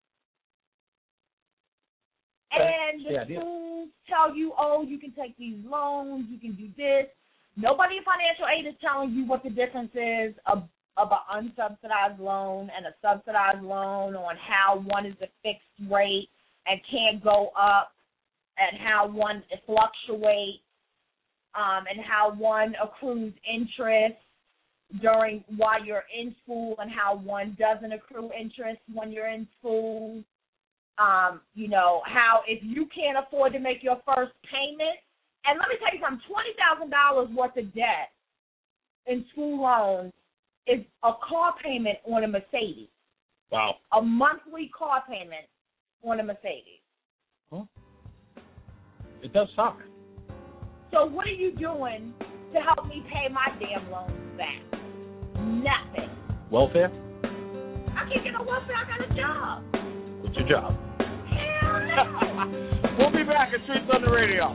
And the Yeah, yeah. schools tell you, oh, you can take these loans, you can do this. Nobody in financial aid is telling you what the difference is of, of an unsubsidized loan and a subsidized loan, on how one is a fixed rate and can't go up, and how one fluctuates, um, and how one accrues interest during while you're in school, and how one doesn't accrue interest when you're in school. Um, you know, how if you can't afford to make your first payment, and let me tell you something, twenty thousand dollars worth of debt in school loans is a car payment on a Mercedes. Wow. A monthly car payment on a Mercedes. Huh? It does suck. So what are you doing to help me pay my damn loans back? Nothing. Welfare? I can't get no welfare. I got a job. What's your job? Hell no. We'll be back at Streets on the Radio.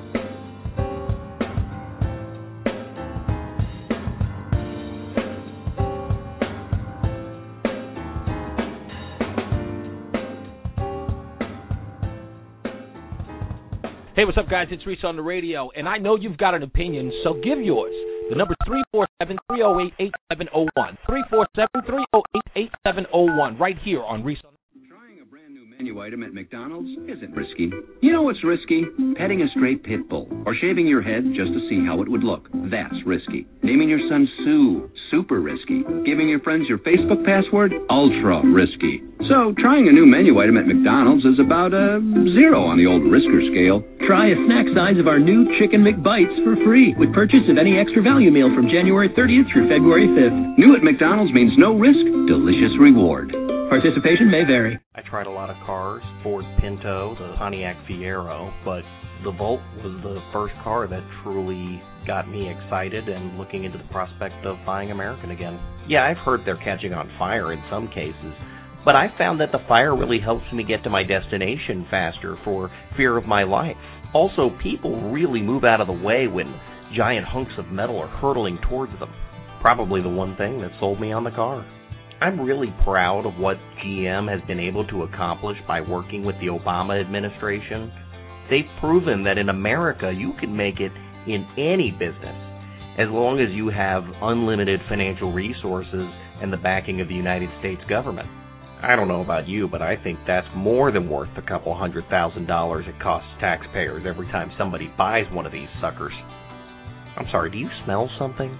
Hey, what's up, guys? It's Reese on the radio, and I know you've got an opinion, so give yours. The number three four seven, three oh eight, eight seven oh one. three four seven, three oh eight, eight seven oh one, right here on Reese on the radio. Trying a brand new menu item at McDonald's isn't risky. You know what's risky? Petting a stray pit bull or shaving your head just to see how it would look. That's risky. Naming your son Sue, super risky. Giving your friends your Facebook password, ultra risky. So trying a new menu item at McDonald's is about a zero on the old risker scale. Try a snack size of our new Chicken McBites for free with purchase of any extra value meal from January thirtieth through February fifth. New at McDonald's means no risk, delicious reward. Participation may vary. I tried a lot of cars, Ford Pinto, the Pontiac Fiero, but the Volt was the first car that truly got me excited and looking into the prospect of buying American again. Yeah, I've heard they're catching on fire in some cases, but I found that the fire really helps me get to my destination faster for fear of my life. Also, people really move out of the way when giant hunks of metal are hurtling towards them. Probably the one thing that sold me on the car. I'm really proud of what G M has been able to accomplish by working with the Obama administration. They've proven that in America you can make it in any business as long as you have unlimited financial resources and the backing of the United States government. I don't know about you, but I think that's more than worth the couple hundred thousand dollars it costs taxpayers every time somebody buys one of these suckers. I'm sorry, do you smell something?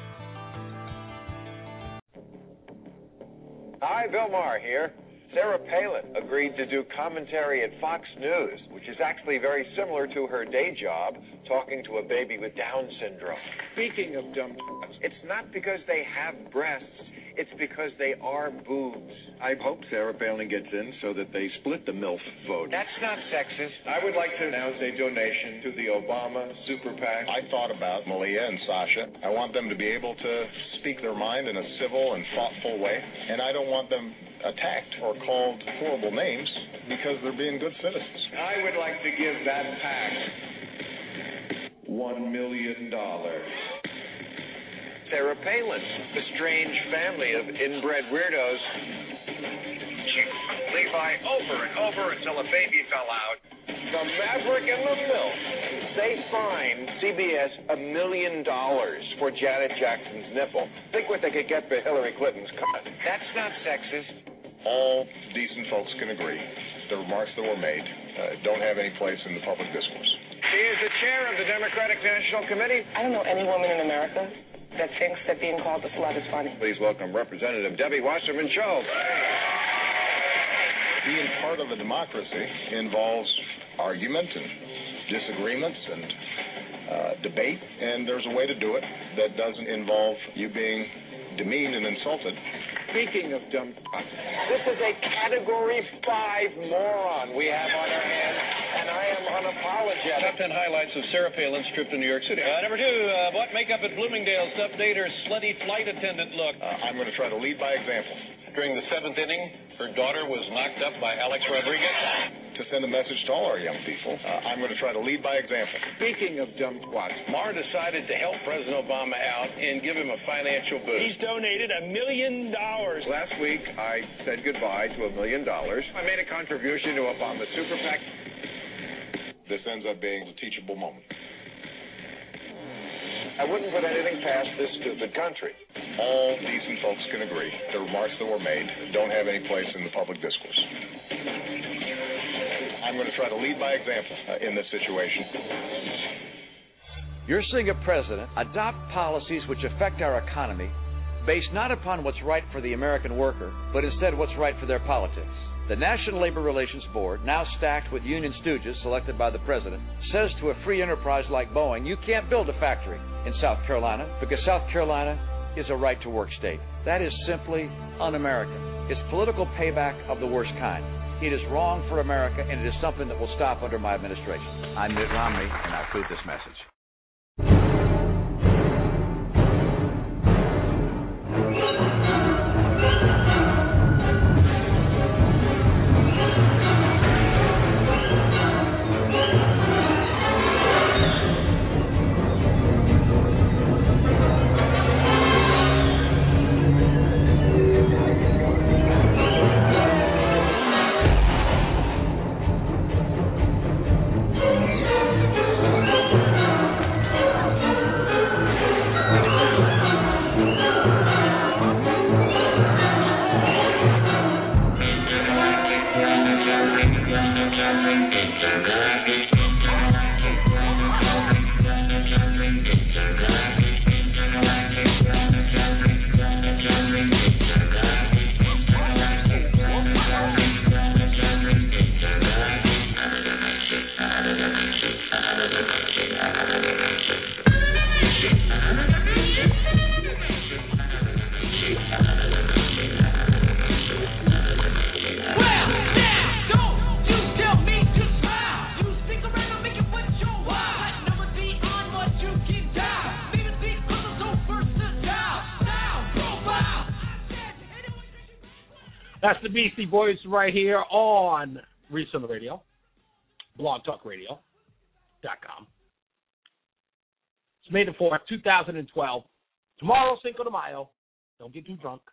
Hi, Bill Maher here. Sarah Palin agreed to do commentary at Fox News, which is actually very similar to her day job, talking to a baby with Down syndrome. Speaking of dumb t- it's not because they have breasts, it's because they are boobs. I hope Sarah Palin gets in so that they split the MILF vote. That's not sexist. I would like to announce a donation to the Obama Super PAC. I thought about Malia and Sasha. I want them to be able to speak their mind in a civil and thoughtful way, and I don't want them attacked or called horrible names because they're being good citizens. I would like to give that PAC one million dollars. Sarah Palin, the strange family of inbred weirdos. Levi over and over until a baby fell out. The Maverick and the MILF. They fined C B S a million dollars for Janet Jackson's nipple. Think what they could get for Hillary Clinton's cut. That's not sexist. All decent folks can agree the remarks that were made uh, don't have any place in the public discourse. She is the chair of the Democratic National Committee. I don't know any woman in America that thinks that being called a slut is funny. Please welcome Representative Debbie Wasserman Schultz. Being part of a democracy involves argument and disagreements and uh, debate, and there's a way to do it that doesn't involve you being demeaned and insulted. Speaking of dumb this is a Category five moron we have on our hands, and I am unapologetic. Top ten highlights of Sarah Palin's trip to New York City. Uh, number two, uh, bought makeup at Bloomingdale's to update her slutty flight attendant look. Uh, I'm going to try to lead by example. During the seventh inning, her daughter was knocked up by Alex Rodriguez. To send a message to all our young people, uh, I'm going to try to lead by example. Speaking of dumb twats, Maher decided to help President Obama out and give him a financial boost. He's donated a million dollars. Last week, I said goodbye to a million dollars. I made a contribution to Obama's Super PAC. This ends up being a teachable moment. I wouldn't put anything past this stupid country. All decent folks can agree the remarks that were made don't have any place in the public discourse. I'm going to try to lead by example uh, in this situation. You're seeing a president adopt policies which affect our economy based not upon what's right for the American worker, but instead what's right for their politics. The National Labor Relations Board, now stacked with union stooges selected by the president, says to a free enterprise like Boeing, you can't build a factory in South Carolina because South Carolina is a right-to-work state. That is simply un-American. It's political payback of the worst kind. It is wrong for America, and it is something that will stop under my administration. I'm Mitt Romney, and I approve this message. That's the Beastie Boys right here on Reese on the Radio, blog talk radio dot com. It's May the fourth, two thousand twelve. Tomorrow, Cinco de Mayo. Don't get too drunk.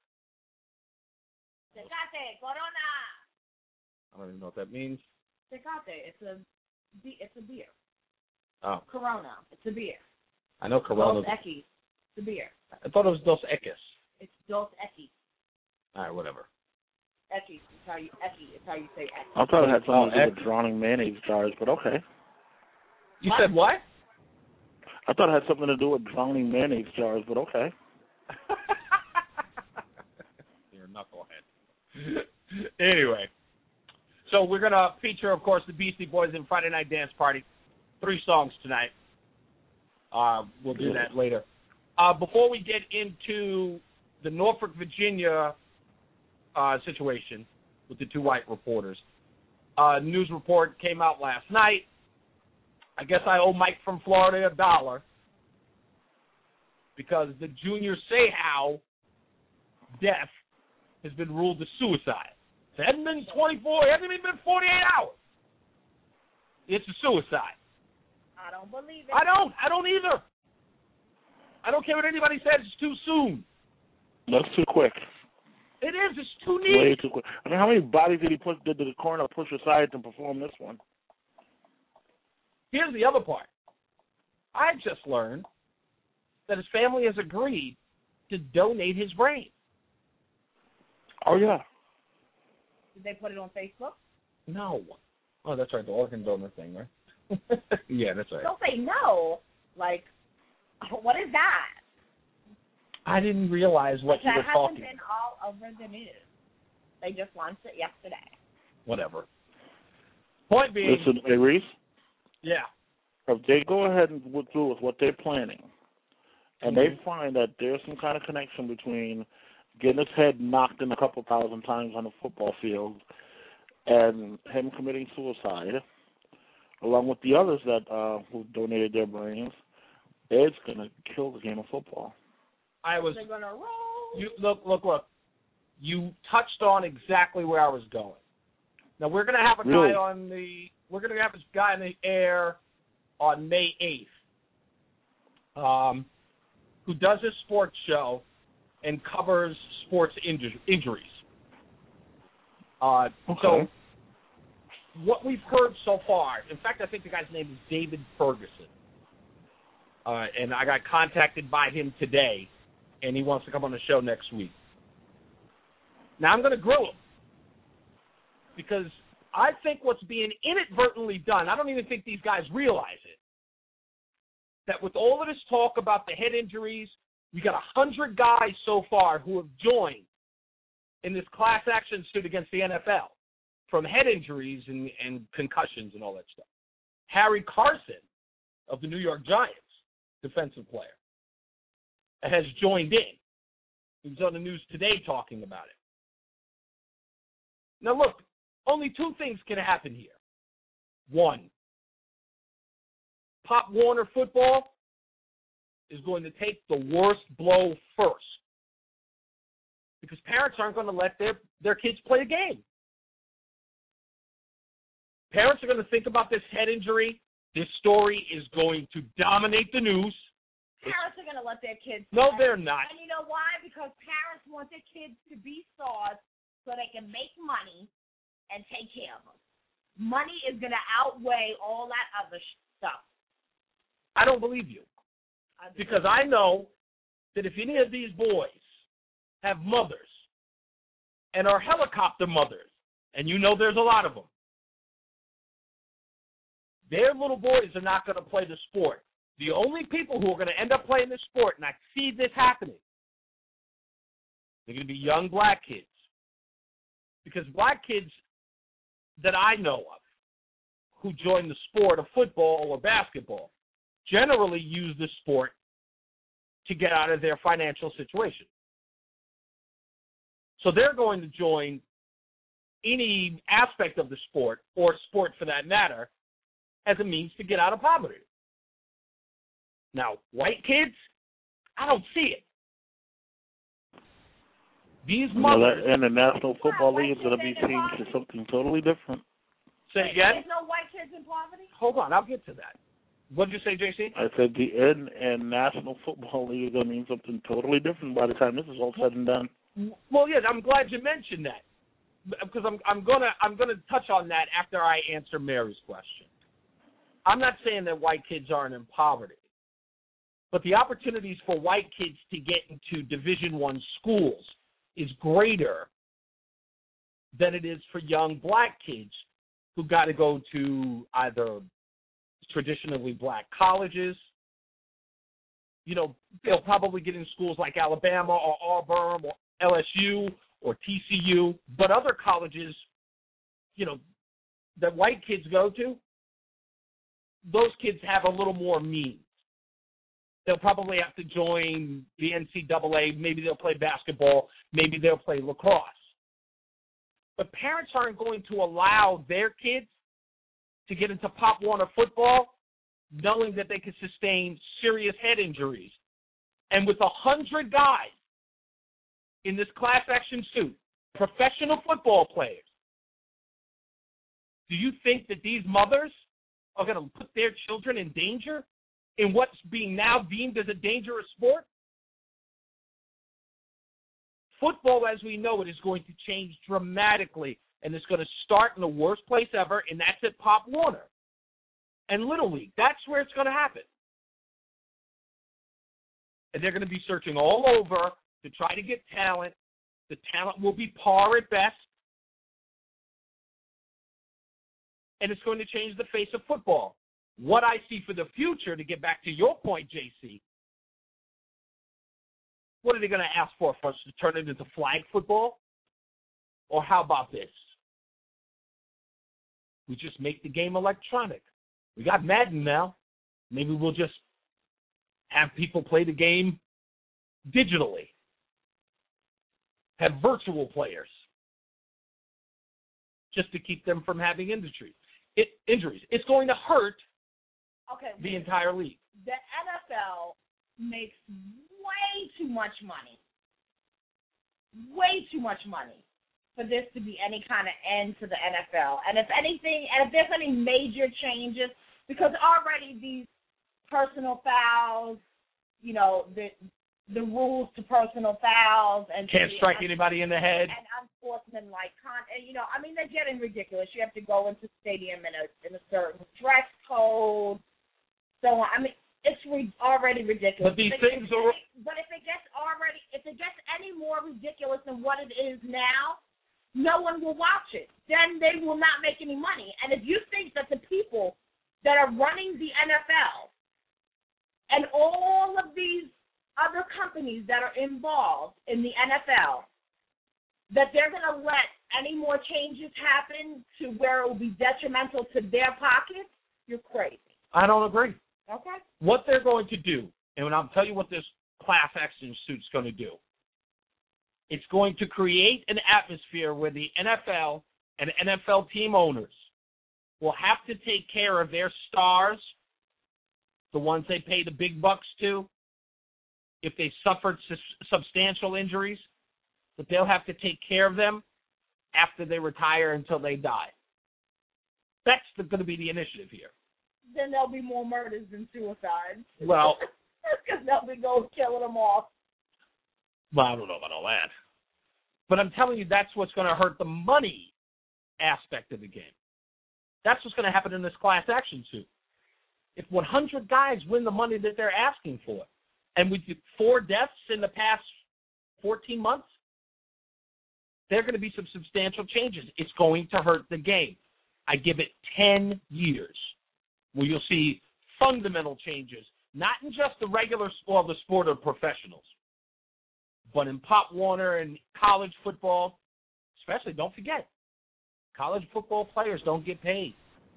Tecate, Corona. I don't even know what that means. Tecate, it's a, it's a beer. Oh. Corona, it's a beer. I know Corona. Dos Equis, it's a beer. I thought it was Dos Equis. It's Dos Equis. All right, whatever. Equis, it's how you, Equis, it's how you say Equis. I thought it had something Oh, to do with drowning mayonnaise jars, but okay. You what? said what? I thought it had something to do with drowning mayonnaise jars, but okay. You're a knucklehead. Anyway, so we're going to feature, of course, the Beastie Boys in Friday Night Dance Party. Three songs tonight. Uh, we'll do that later. Uh, before we get into the Norfolk, Virginia uh, situation with the two white reporters, a news report came out last night. I guess I owe Mike from Florida a dollar because the Junior Seau death has been ruled a suicide. It hasn't been twenty-four, it hasn't even been forty-eight hours. It's a suicide. I don't believe it. I don't. I don't either. I don't care what anybody says. It's too soon. That's too quick. It is. It's too neat. Way too quick. I mean, how many bodies did he push? Did the coroner push aside to perform this one? Here's the other part. I just learned that his family has agreed to donate his brain. Oh, yeah. Did they put it on Facebook? No. Oh, that's right. The organ donor thing, right? Yeah, that's right. Don't say no. Like, what is that? I didn't realize what that you were talking about. That hasn't been all over the news. They just launched it yesterday. Whatever. Point being. Listen, hey, Reese. Yeah. If they go ahead and go through with what they're planning, and mm-hmm. they find that there's some kind of connection between getting his head knocked in a couple thousand times on the football field and him committing suicide, along with the others that uh, who donated their brains, it's going to kill the game of football. I was. They're going to roll. You look, look, look. You touched on exactly where I was going. Now we're going to have a really? guy on the. We're going to have this guy in the air on May eighth, um, who does a sports show and covers sports inju- injuries. Uh, okay. So what we've heard so far, in fact, I think the guy's name is David Ferguson, uh, and I got contacted by him today, and he wants to come on the show next week. Now I'm going to grill him because I think what's being inadvertently done, I don't even think these guys realize it, that with all of this talk about the head injuries, we got one hundred guys so far who have joined in this class action suit against the N F L from head injuries and, and concussions and all that stuff. Harry Carson of the New York Giants, defensive player, has joined in. He was on the news today talking about it. Now, look, only two things can happen here. One, Pop Warner football is going to take the worst blow first because parents aren't going to let their, their kids play a game. Parents are going to think about this head injury. This story is going to dominate the news. Parents are going to let their kids play. No, they're not. And you know why? Because parents want their kids to be stars so they can make money and take care of them. Money is going to outweigh all that other stuff. I don't believe you. I because I know that if any of these boys have mothers and are helicopter mothers, and you know there's a lot of them, their little boys are not going to play the sport. The only people who are going to end up playing this sport, and I see this happening, they're going to be young black kids. Because black kids that I know of who join the sport of football or basketball generally use the sport to get out of their financial situation. So they're going to join any aspect of the sport, or sport for that matter, as a means to get out of poverty. Now, white kids, I don't see it. These You know, mothers. that, and the National Football League is going to be changed to something totally different. Say again? There's no white kids in poverty? Hold on, I'll get to that. What did you say, J C? I said the N and National Football League is going to mean something totally different by the time this is all said and done. Well, yeah, I'm glad you mentioned that because I'm I'm gonna I'm gonna touch on that after I answer Mary's question. I'm not saying that white kids aren't in poverty, but the opportunities for white kids to get into Division One schools is greater than it is for young black kids who got to go to either traditionally black colleges. You know, they'll probably get in schools like Alabama or Auburn or L S U or T C U, but other colleges, you know, that white kids go to, those kids have a little more means. They'll probably have to join the N C double A. Maybe they'll play basketball. Maybe they'll play lacrosse. But parents aren't going to allow their kids to get into Pop Warner football knowing that they could sustain serious head injuries. And with a hundred guys in this class action suit, professional football players, do you think that these mothers are going to put their children in danger in what's being now deemed as a dangerous sport? Football, as we know it, is going to change dramatically, and it's going to start in the worst place ever, and that's at Pop Warner. And Little League, that's where it's going to happen. And they're going to be searching all over to try to get talent. The talent will be par at best. And it's going to change the face of football. What I see for the future, to get back to your point, J C, what are they going to ask for, for us to turn it into flag football? Or how about this? We just make the game electronic. We got Madden now. Maybe we'll just have people play the game digitally. Have virtual players. Just to keep them from having injuries. It, injuries. It's going to hurt okay, the entire league. The N F L makes way too much money. Way too much money for this to be any kind of end to the N F L. And if anything, and if there's any major changes, because already these personal fouls, you know, the the rules to personal fouls and can't strike un- anybody in the head and unsportsmanlike conduct. You know, I mean, they're getting ridiculous. You have to go into stadium in a in a certain dress code, so on. I mean, it's re- already ridiculous. But these but things are. But if it gets already, if it gets any more ridiculous than what it is now, no one will watch it. Then they will not make any money. And if you think that the people that are running the N F L and all of these other companies that are involved in the N F L, that they're going to let any more changes happen to where it will be detrimental to their pockets, you're crazy. I don't agree. Okay. What they're going to do, and I'll tell you what this class action suit's going to do. It's going to create an atmosphere where the N F L and N F L team owners will have to take care of their stars, the ones they pay the big bucks to, if they suffered su- substantial injuries, that they'll have to take care of them after they retire until they die. That's the, going to be the initiative here. Then there'll be more murders than suicides. Well, because they'll be going killing them off. Well, I don't know about all that. But I'm telling you, that's what's going to hurt the money aspect of the game. That's what's going to happen in this class action suit. If one hundred guys win the money that they're asking for, and we did four deaths in the past fourteen months, there are going to be some substantial changes. It's going to hurt the game. I give it ten years where you'll see fundamental changes, not in just the regular sport, the sport of professionals, but in Pop Warner and college football, especially, don't forget, college football players don't get paid.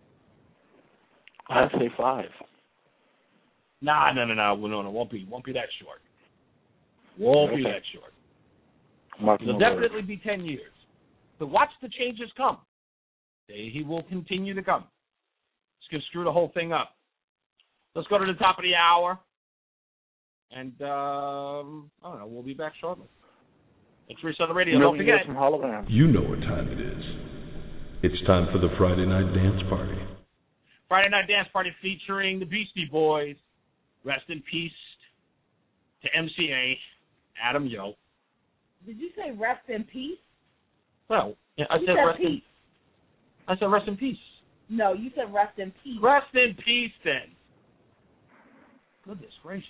I'd say five. Nah, no, no, no, no, no, won't be, won't be that short. Won't okay. be that short. Mark It'll definitely be ten years. But watch the changes come. They, he will continue to come. It's going to screw the whole thing up. Let's go to the top of the hour. And, um, I don't know, we'll be back shortly. It's Reese on the radio. Million Don't forget. years from holograms. You know what time it is. It's time for the Friday Night Dance Party. Friday Night Dance Party featuring the Beastie Boys. Rest in peace to M C A, Adam Yo. Did you say rest in peace? Well, yeah, I you said, said rest peace. in I said rest in peace. No, you said rest in peace. Rest in peace, then. Goodness gracious.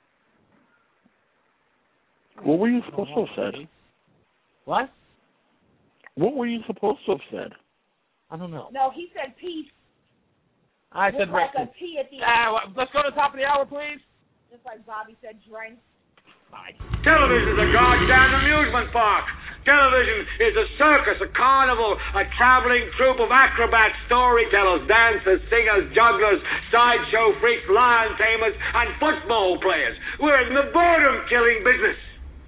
What were you supposed to have said? What? What were you supposed to have said? I don't know. No, he said peace. I Just said like rest in a T at the Ah, let's go to the top of the hour, please. Just like Bobby said, drink. Bye. Television's a goddamn amusement park. Television is a circus, a carnival, a traveling troupe of acrobats, storytellers, dancers, singers, jugglers, sideshow freaks, lion tamers, and football players. We're in the boredom-killing business.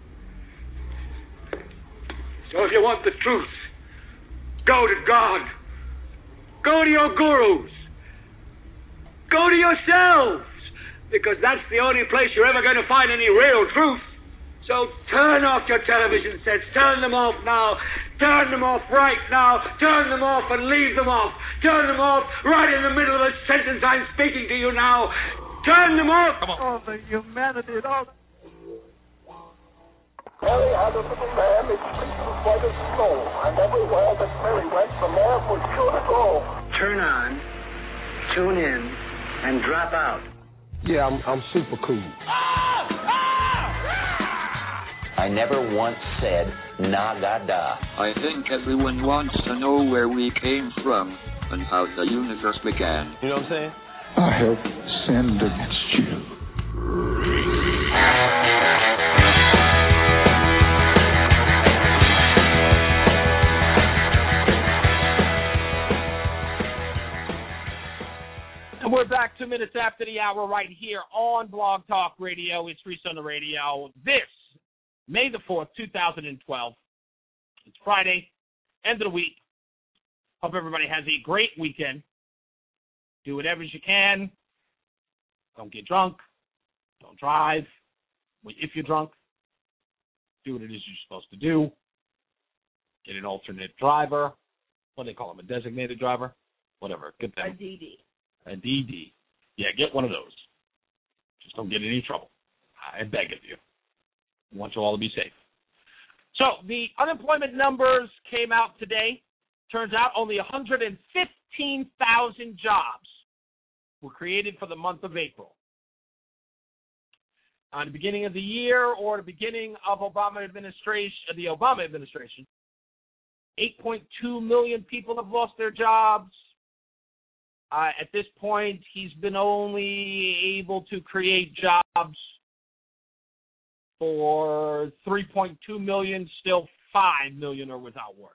So if you want the truth, go to God. Go to your gurus. Go to yourselves. Because that's the only place you're ever going to find any real truth. So turn off your television sets. Turn them off now. Turn them off right now. Turn them off and leave them off. Turn them off right in the middle of a sentence I'm speaking to you now. Turn them off. Come on. Oh, the humanity. Oh. Mary had a little lamb, its fleece was white as snow, and everywhere that Mary went, the lamb was sure to go. Turn on, tune in, and drop out. Yeah, I'm, I'm super cool. I never once said Nagada. I think everyone wants to know where we came from and how the universe began. You know what I'm saying? I have sinned against you. And we're back two minutes after the hour right here on Blog Talk Radio. It's Reese on the radio. This, May the fourth, two thousand twelve. It's Friday, end of the week. Hope everybody has a great weekend. Do whatever you can. Don't get drunk. Don't drive. If you're drunk, do what it is you're supposed to do. Get an alternate driver. What do they call him? A designated driver? Whatever. Good thing. A D D. A D D. Yeah, get one of those. Just don't get in any trouble. I beg of you. I want you all to be safe. So the unemployment numbers came out today. Turns out only one hundred fifteen thousand jobs were created for the month of April. At the beginning of the year or the beginning of Obama administration, the Obama administration, eight point two million people have lost their jobs. Uh, at this point, he's been only able to create jobs for three point two million, still five million are without work.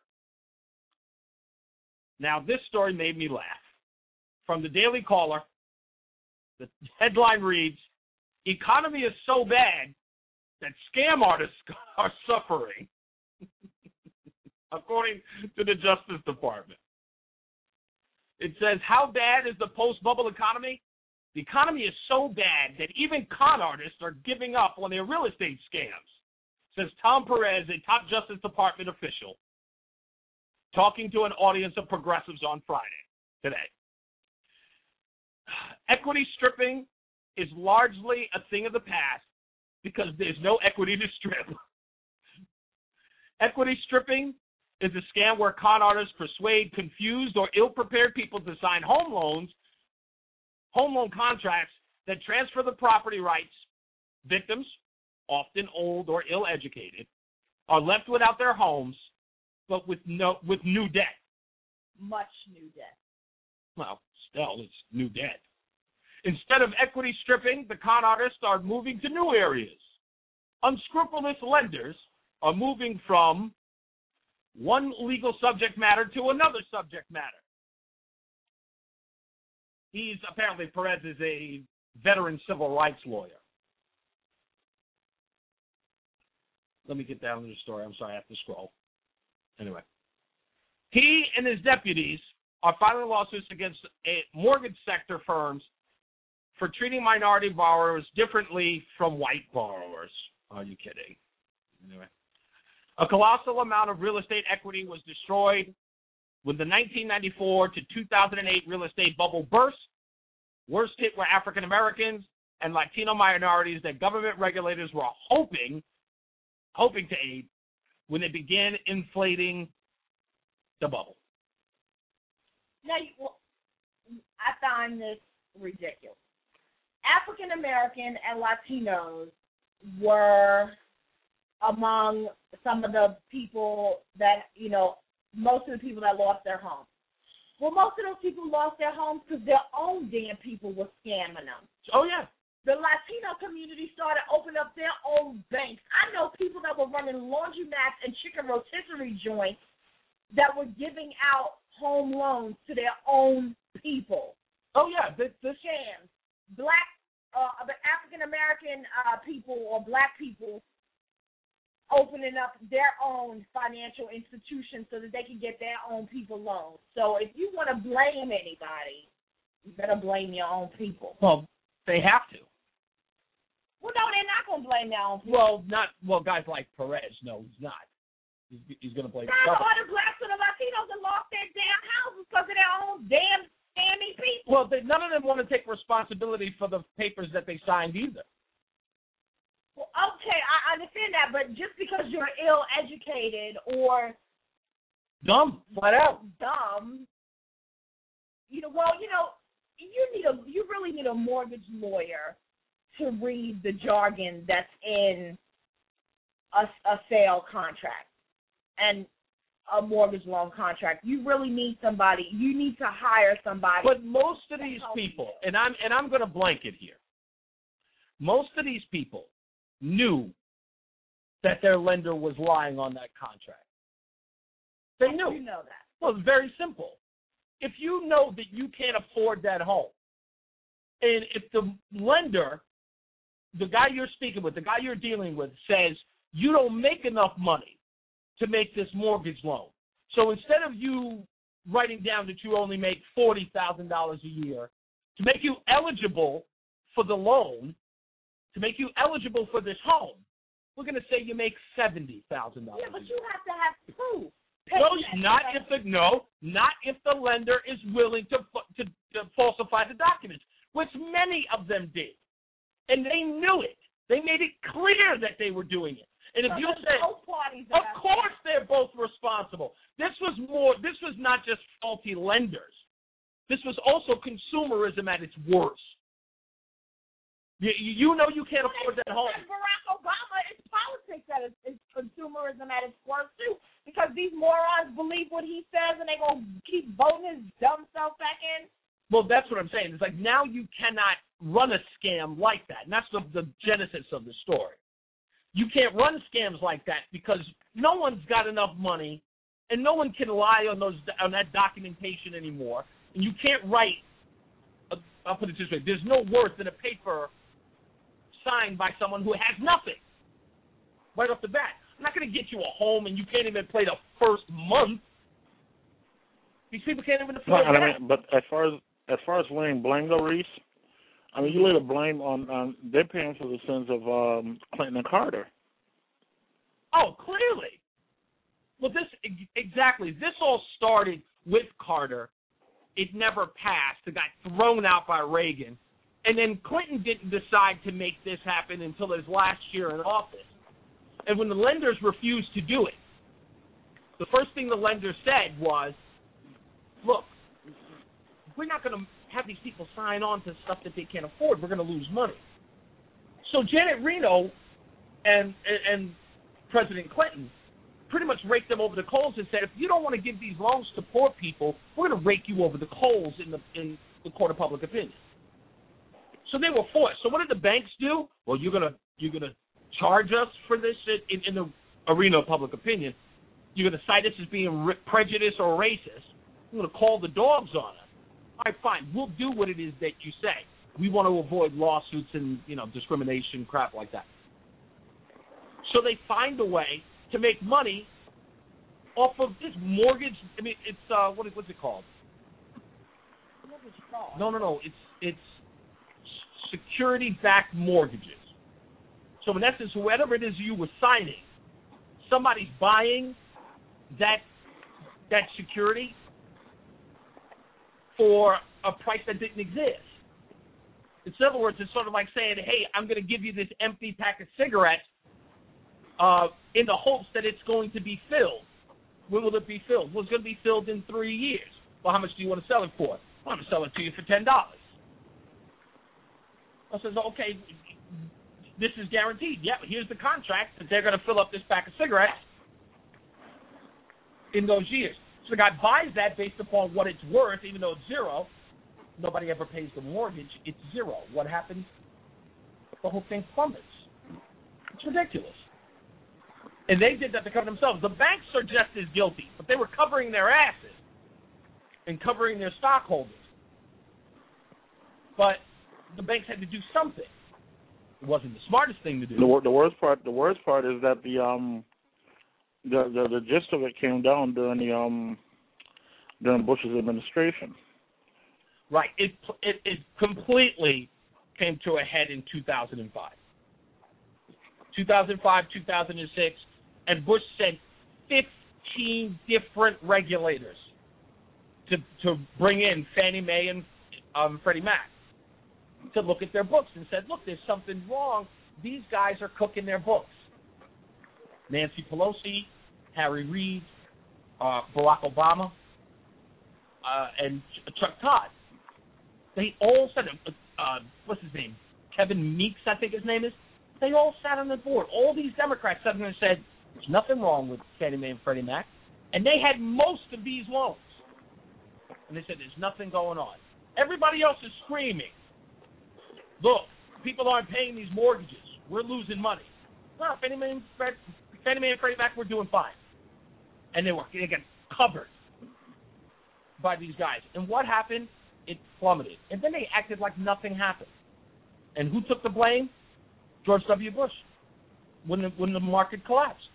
Now, this story made me laugh. From the Daily Caller, the headline reads, "Economy is so bad that scam artists are suffering," according to the Justice Department. It says, how bad is the post-bubble economy? The economy is so bad that even con artists are giving up on their real estate scams, says Tom Perez, a top Justice Department official, talking to an audience of progressives on Friday, today. Equity stripping is largely a thing of the past because there's no equity to strip. Equity stripping is a scam where con artists persuade confused or ill-prepared people to sign home loans, home loan contracts that transfer the property rights. Victims, often old or ill-educated, are left without their homes, but with no with new debt. Much new debt. Well, still, it's new debt. Instead of equity stripping, the con artists are moving to new areas. Unscrupulous lenders are moving from one legal subject matter to another subject matter. He's apparently, Perez is a veteran civil rights lawyer. Let me get down to the story. I'm sorry, I have to scroll. Anyway. He and his deputies are filing lawsuits against a mortgage sector firms for treating minority borrowers differently from white borrowers. Are you kidding? Anyway. A colossal amount of real estate equity was destroyed when the nineteen ninety-four to two thousand eight real estate bubble burst. Worst hit were African Americans and Latino minorities that government regulators were hoping, hoping to aid when they began inflating the bubble. Now, well, I find this ridiculous. African American and Latinos were among some of the people that, you know, most of the people that lost their homes. Well, most of those people lost their homes because their own damn people were scamming them. Oh, yeah. The Latino community started opening up their own banks. I know people that were running laundromats and chicken rotisserie joints that were giving out home loans to their own people. Oh, yeah. This, this... Scams. Black, uh, African-American uh, people or black people opening up their own financial institutions so that they can get their own people loans. So if you want to blame anybody, you better blame your own people. Well, they have to. Well, no, they're not going to blame their own people. Well, not well, guys like Perez. No, he's not. He's, he's going to blame Not all the blacks and the Latinos that lost their damn houses because of their own damn scammy people. Well, they, none of them want to take responsibility for the papers that they signed either. Well, okay, I understand that, but just because you're ill-educated or dumb, flat out dumb, you know, well, you know, you need a, you really need a mortgage lawyer to read the jargon that's in a, a sale contract and a mortgage loan contract. You really need somebody. You need to hire somebody. But most of these people, and I'm and I'm going to blanket here. Most of these people knew that their lender was lying on that contract. They knew. You know that. Well, it's very simple. If you know that you can't afford that home, and if the lender, the guy you're speaking with, the guy you're dealing with, says you don't make enough money to make this mortgage loan, so instead of you writing down that you only make forty thousand dollars a year, to make you eligible for the loan, to make you eligible for this home, we're going to say you make seventy thousand dollars. Yeah, but you have to have proof. No, not if the no, not if the lender is willing to, to to falsify the documents, which many of them did, and they knew it. They made it clear that they were doing it. And if so you say, of course they're both responsible. This was more. This was not just faulty lenders. This was also consumerism at its worst. You, you know you can't well, afford that home. Barack Obama, it's politics that is, is consumerism at its worst, too, because these morons believe what he says and they're going to keep voting his dumb self back in. Well, that's what I'm saying. It's like now you cannot run a scam like that, and that's the, the genesis of the story. You can't run scams like that because no one's got enough money, and no one can lie on those on that documentation anymore, and you can't write, a, I'll put it this way, there's no worth in a paper signed by someone who has nothing right off the bat. I'm not going to get you a home and you can't even play the first month. These people can't even afford no, that. I mean, but as far as as far as laying blame though, Reese, I mean, you lay the blame on, on they're paying for the sins of um, Clinton and Carter. Oh, clearly. Well, this exactly. This all started with Carter. It never passed. It got thrown out by Reagan. And then Clinton didn't decide to make this happen until his last year in office. And when the lenders refused to do it, the first thing the lenders said was, look, we're not going to have these people sign on to stuff that they can't afford. We're going to lose money. So Janet Reno and, and President Clinton pretty much raked them over the coals and said, if you don't want to give these loans to poor people, we're going to rake you over the coals in the in the court of public opinion. So they were forced. So what did the banks do? Well, you're gonna you're gonna charge us for this in, in the arena of public opinion. You're gonna cite us as being prejudiced or racist. You're gonna call the dogs on us. All right, fine. We'll do what it is that you say. We want to avoid lawsuits and you know discrimination crap like that. So they find a way to make money off of this mortgage. I mean, it's uh, what what's it called? Mortgage fraud. No, no, no. It's it's security-backed mortgages. So in essence, whatever it is you were signing, somebody's buying that that security for a price that didn't exist. In other words, it's sort of like saying, hey, I'm going to give you this empty pack of cigarettes uh, in the hopes that it's going to be filled. When will it be filled? Well, it's going to be filled in three years. Well, how much do you want to sell it for? Well, I'm going to sell it to you for ten dollars. I says, okay, this is guaranteed. Yeah, here's the contract that they're going to fill up this pack of cigarettes in those years. So the guy buys that based upon what it's worth, even though it's zero. Nobody ever pays the mortgage. It's zero. What happens? The whole thing plummets. It's ridiculous. And they did that to cover themselves. The banks are just as guilty, but they were covering their asses and covering their stockholders. But the banks had to do something. It wasn't the smartest thing to do. The, the worst part, the worst part is that the um, the, the the gist of it came down during the um, during Bush's administration. Right. It, it it completely came to a head in two thousand five. two thousand five, two thousand six, and Bush sent fifteen different regulators to to bring in Fannie Mae and um, Freddie Mac to look at their books and said, look, there's something wrong. These guys are cooking their books. Nancy Pelosi, Harry Reid, uh, Barack Obama, uh, and Chuck Todd. They all said, uh, what's his name? Kevin Meeks, I think his name is. They all sat on the board. All these Democrats sat there and said, there's nothing wrong with Fannie Mae and Freddie Mac. And they had most of these loans. And they said, there's nothing going on. Everybody else is screaming, look, people aren't paying these mortgages. We're losing money. No, Fannie Mae and, Fred, Fannie Mae and Freddie Mac were doing fine. And they were they got covered by these guys. And what happened? It plummeted. And then they acted like nothing happened. And who took the blame? George W. Bush, when the, when the market collapsed.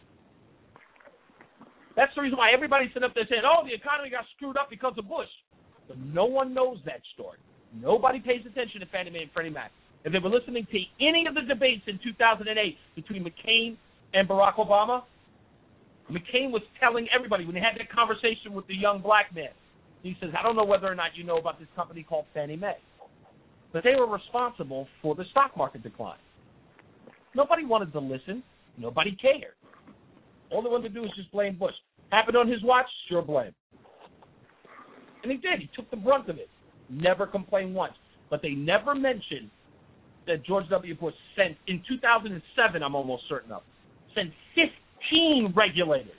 That's the reason why everybody's sitting up there saying, oh, the economy got screwed up because of Bush. But no one knows that story. Nobody pays attention to Fannie Mae and Freddie Mac. If they were listening to any of the debates in two thousand eight between McCain and Barack Obama, McCain was telling everybody when he had that conversation with the young black man, he says, I don't know whether or not you know about this company called Fannie Mae, but they were responsible for the stock market decline. Nobody wanted to listen. Nobody cared. All they wanted to do was just blame Bush. Happened on his watch? Sure blame. And he did. He took the brunt of it. Never complained once. But they never mentioned that George W. Bush sent, in two thousand seven, I'm almost certain of, sent fifteen regulators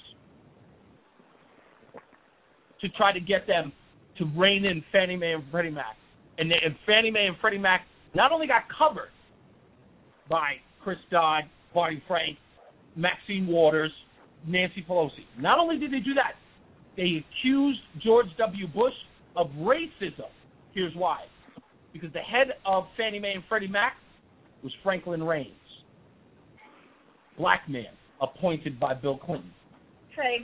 to try to get them to rein in Fannie Mae and Freddie Mac. And, they, and Fannie Mae and Freddie Mac not only got covered by Chris Dodd, Barney Frank, Maxine Waters, Nancy Pelosi. Not only did they do that, they accused George W. Bush of racism. Here's why. Because the head of Fannie Mae and Freddie Mac was Franklin Raines, black man, appointed by Bill Clinton. Trayvon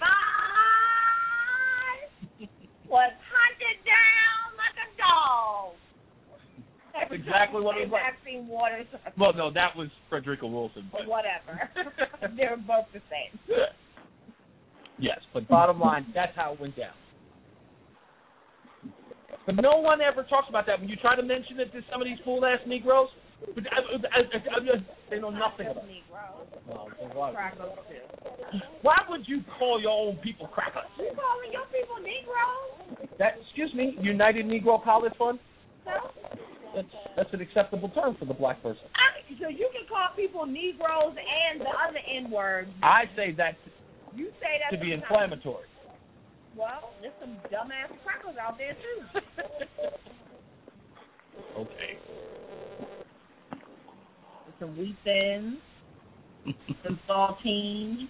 was hunted down like a dog. That's exactly what it was like. Maxine Waters. Well, no, that was Frederica Wilson. But whatever. They're both the same. Yes, but bottom line, that's how it went down. But no one ever talks about that. When you try to mention it to some of these fool-ass Negroes, I, I, I, I, they know nothing about it. No, Crackers, too. Why would you call your own people crackers? You calling your people Negroes? That, excuse me, United Negro College Fund? No. That's, that's an acceptable term for the black person. I, so you can call people Negroes and the other N-word. I say that you say that to be sometimes. inflammatory. Well, there's some dumbass crackers out there, too. Okay. There's some wheat thins, some saltines.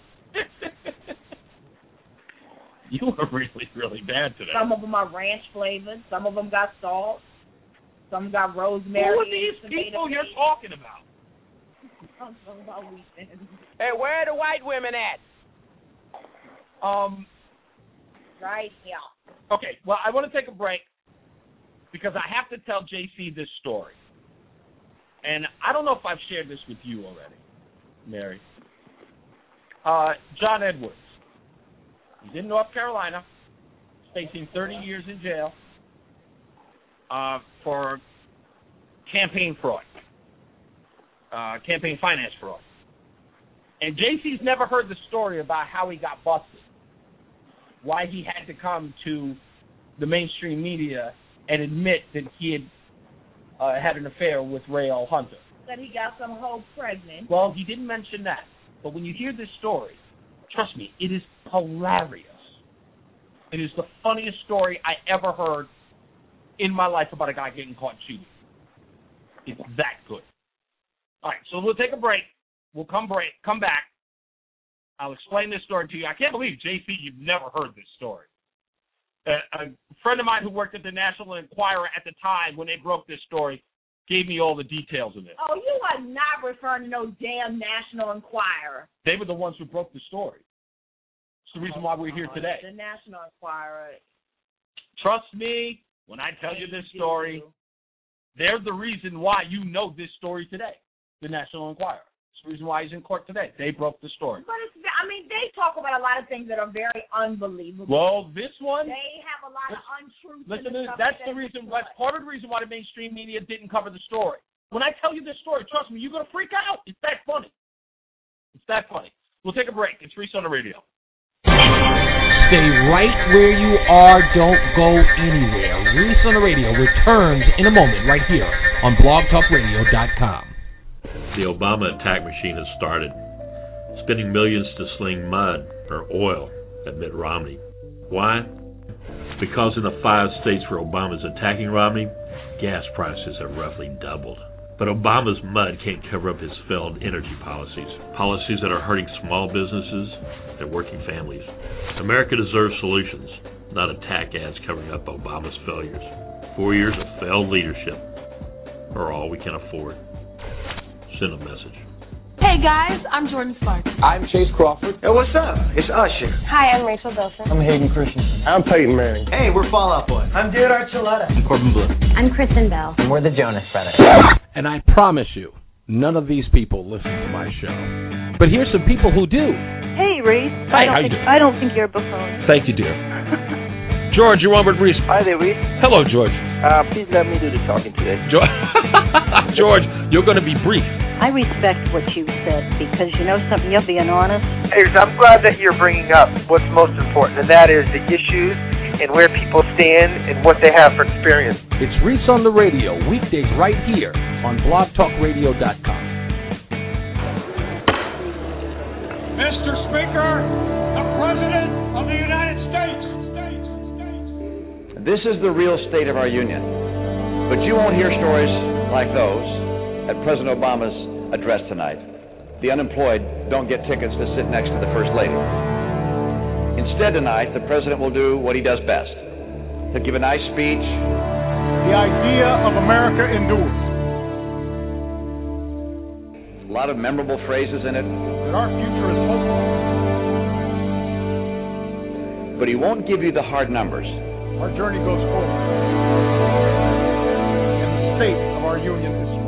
You were really, really bad today. Some of them are ranch flavored. Some of them got salt. Some got rosemary. Who are these people you're talking about? I'm talking about wheat thins. Hey, where are the white women at? Um... Right here. Okay, well, I want to take a break because I have to tell J C this story. And I don't know if I've shared this with you already, Mary. Uh, John Edwards. He's in North Carolina, facing thirty years in jail uh, for campaign fraud, uh, campaign finance fraud. And J C's never heard the story about how he got busted, why he had to come to the mainstream media and admit that he had uh, had an affair with Raelle Hunter. That he got some hoe pregnant. Well, he didn't mention that. But when you hear this story, trust me, it is hilarious. It is the funniest story I ever heard in my life about a guy getting caught cheating. It's that good. All right, so we'll take a break. We'll come break, come back. I'll explain this story to you. I can't believe, J C, you've never heard this story. Uh, a friend of mine who worked at the National Enquirer at the time when they broke this story gave me all the details of it. Oh, you are not referring to no damn National Enquirer. They were the ones who broke the story. It's the reason why we're here today. The National Enquirer. Trust me, when I tell you this story, they're the reason why you know this story today, the National Enquirer. It's the reason why he's in court today. They broke the story. But it's, I mean, they talk about a lot of things that are very unbelievable. Well, this one, they have a lot of untruths. Listen, in the that's that the reason. That's part of the reason why the mainstream media didn't cover the story. When I tell you this story, trust me, you're gonna freak out. It's that funny. It's that funny. We'll take a break. It's Reese on the radio. Stay right where you are. Don't go anywhere. Reese on the radio returns in a moment right here on blog talk radio dot com. The Obama attack machine has started, spending millions to sling mud or oil at Mitt Romney. Why? Because in the five states where Obama's attacking Romney, gas prices have roughly doubled. But Obama's mud can't cover up his failed energy policies, policies that are hurting small businesses and working families. America deserves solutions, not attack ads covering up Obama's failures. Four years of failed leadership are all we can afford. Send a message. Hey guys, I'm Jordan Sparks. I'm Chase Crawford. Hey, what's up? It's Usher. Hi, I'm Rachel Bilson. I'm Hayden Christensen. I'm Peyton Manning. Hey, we're Fall Out Boy. I'm David Archuleta. I'm Corbin Bleu. I'm Kristen Bell. And we're the Jonas Brothers. And I promise you, none of these people listen to my show. But here's some people who do. Hey, Reese. Hi, I don't how think, you doing? I don't think you're a buffoon. Thank you, dear. George, you're on with Reese. Hi there, Reese. Hello, George. Uh, please let me do the talking today. George, George, you're going to be brief. I respect what you said because you know something, you're being honest. Hey, I'm glad that you're bringing up what's most important, and that is the issues and where people stand and what they have for experience. It's Reese on the radio, weekdays right here on blog talk radio dot com. Mister Speaker, the President of the United States. This is the real state of our union. But you won't hear stories like those at President Obama's address tonight. The unemployed don't get tickets to sit next to the First Lady. Instead tonight, the President will do what he does best. He'll give a nice speech. The idea of America endures. A lot of memorable phrases in it. That our future is hopeful. But he won't give you the hard numbers. Our journey goes forward. And the state of our union is strong.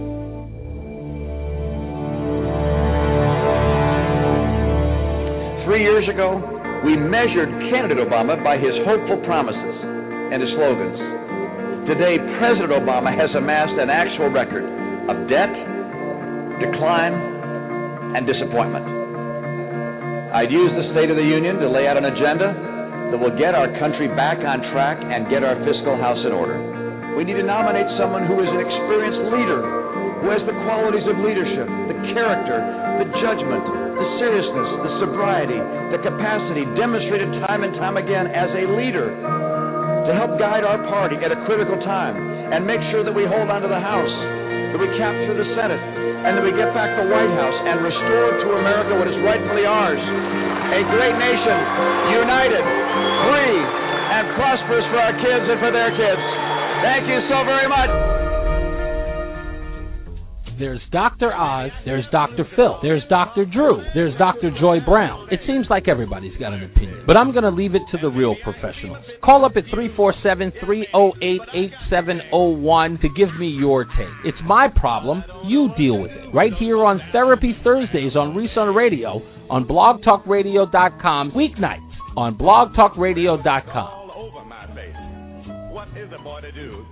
Three years ago, we measured candidate Obama by his hopeful promises and his slogans. Today, President Obama has amassed an actual record of debt, decline, and disappointment. I'd use the State of the Union to lay out an agenda that will get our country back on track and get our fiscal house in order. We need to nominate someone who is an experienced leader, who has the qualities of leadership, the character, the judgment, the seriousness, the sobriety, the capacity demonstrated time and time again as a leader to help guide our party at a critical time and make sure that we hold on to the House, that we capture the Senate, and that we get back the White House and restore to America what is rightfully ours. A great nation, united, free, and prosperous for our kids and for their kids. Thank you so very much. There's Doctor Oz, there's Doctor Phil, there's Doctor Drew, there's Doctor Joy Brown. It seems like everybody's got an opinion, but I'm going to leave it to the real professionals. Call up at three four seven, three oh eight, eight seven oh one to give me your take. It's my problem, you deal with it. Right here on Therapy Thursdays on Reese on Radio on blog talk radio dot com, weeknights on blog talk radio dot com. All over my face. What is a boy to do?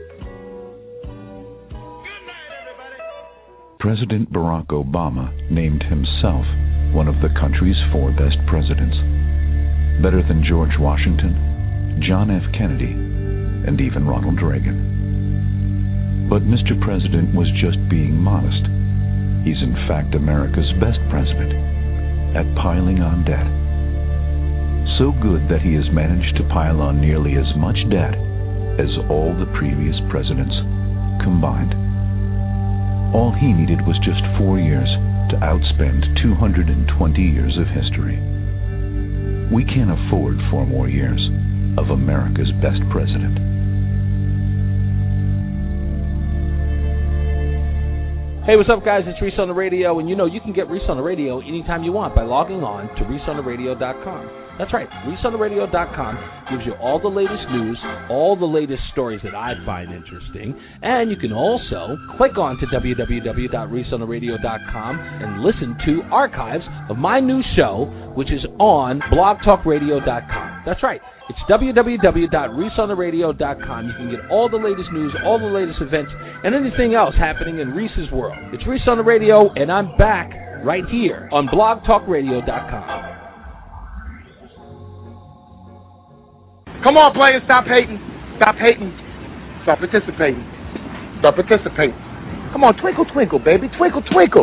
President Barack Obama named himself one of the country's four best presidents, better than George Washington, John F. Kennedy, and even Ronald Reagan. But Mister President was just being modest. He's in fact America's best president at piling on debt. So good that he has managed to pile on nearly as much debt as all the previous presidents combined. All he needed was just four years to outspend two hundred twenty years of history. We can't afford four more years of America's best president. Hey, what's up, guys? It's Reese on the Radio, and you know you can get Reese on the Radio anytime you want by logging on to reese on the radio dot com. That's right, reese on the radio dot com gives you all the latest news, all the latest stories that I find interesting, and you can also click on to w w w dot reese on the radio dot com and listen to archives of my new show, which is on blog talk radio dot com. That's right, it's w w w dot reese on the radio dot com. You can get all the latest news, all the latest events, and anything else happening in Reese's world. It's Reese on the Radio, and I'm back right here on blog talk radio dot com. Come on, players, stop hating. Stop hating. Stop participating. Stop participating. Come on, twinkle, twinkle, baby. Twinkle, twinkle.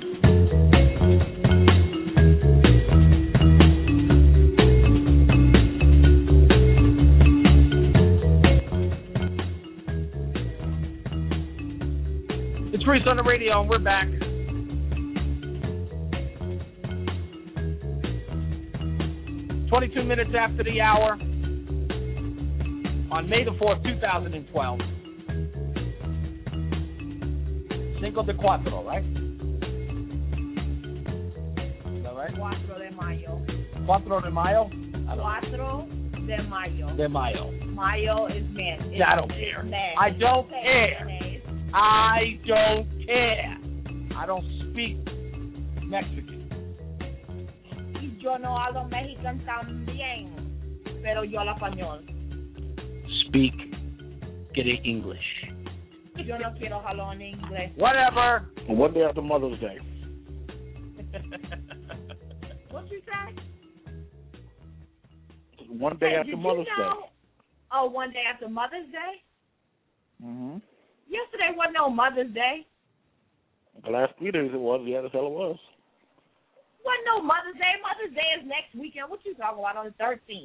It's Reese on the Radio, and we're back. twenty-two minutes after the hour. On May the fourth, two thousand twelve. Cinco de Cuatro, right? Is that right? Cuatro de Mayo. Cuatro de Mayo? Cuatro de Mayo. De Mayo. Mayo is man. Yeah, I don't care. I don't care. I don't care. I don't speak Mexican. Y yo no hablo Mexican también, pero yo hablo español. Speak, get it English. Yo no quiero hablar en inglés. Whatever. One day after Mother's Day. What you say? One day hey, after Mother's you know, Day. Oh, one day after Mother's Day? Mm-hmm. Yesterday wasn't no Mother's Day. The last three days it was. Yeah, that's hell it was. Wasn't no Mother's Day. Mother's Day is next weekend. What you talking about on the thirteenth?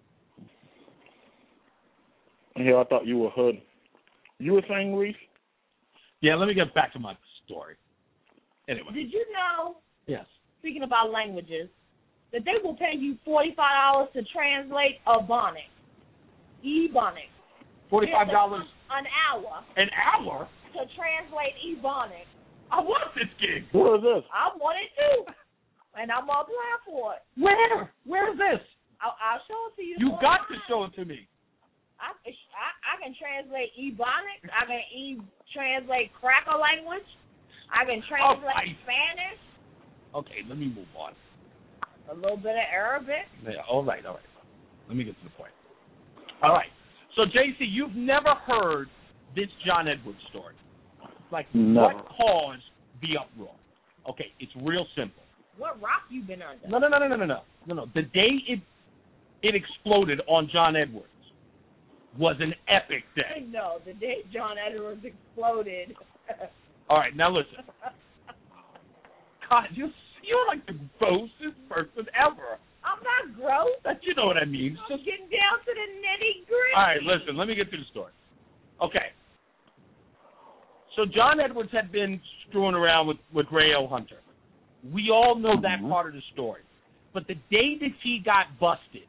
Yeah, I thought you were hood. You were saying, Reese? Yeah, let me get back to my story. Anyway. Did you know, yes, speaking about languages, that they will pay you forty-five dollars to translate Ebonics, Ebonics. forty-five dollars an hour. An hour? To translate Ebonics. I want this gig. Where is this? I want it too. And I'm going to apply for it. Where? Where is this? I'll, I'll show it to you. You got to show it to me. I, I, I can translate Ebonics. I can e translate Cracker language. I can translate oh, Spanish. Okay, let me move on. A little bit of Arabic. Yeah, all right, all right. Let me get to the point. All right. So, J C, you've never heard this John Edwards story. Like, no. What caused the uproar? Okay, it's real simple. What rock you been under? No, no, no, no, no, no, no, no. The day it it exploded on John Edwards was an epic day. No, the day John Edwards exploded. All right, now listen. God, you you're like the grossest person ever. I'm not gross. That you know what I mean. I'm just getting down to the nitty gritty. All right, listen. Let me get to the story. Okay. So John Edwards had been screwing around with with Rayo Hunter. We all know that mm-hmm. part of the story. But the day that he got busted,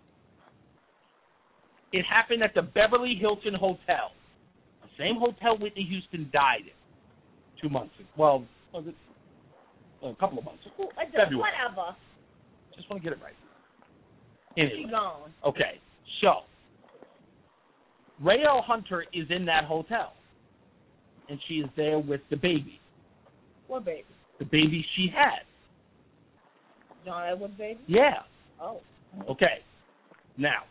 it happened at the Beverly Hilton Hotel, the same hotel Whitney Houston died in two months ago. Well, was it a couple of months ago? February. Whatever. Just want to get it right. Anyway. She's gone. Okay, so Rayo Hunter is in that hotel, and she is there with the baby. What baby? The baby she had. John Edwards' baby? Yeah. Oh. Okay. Now,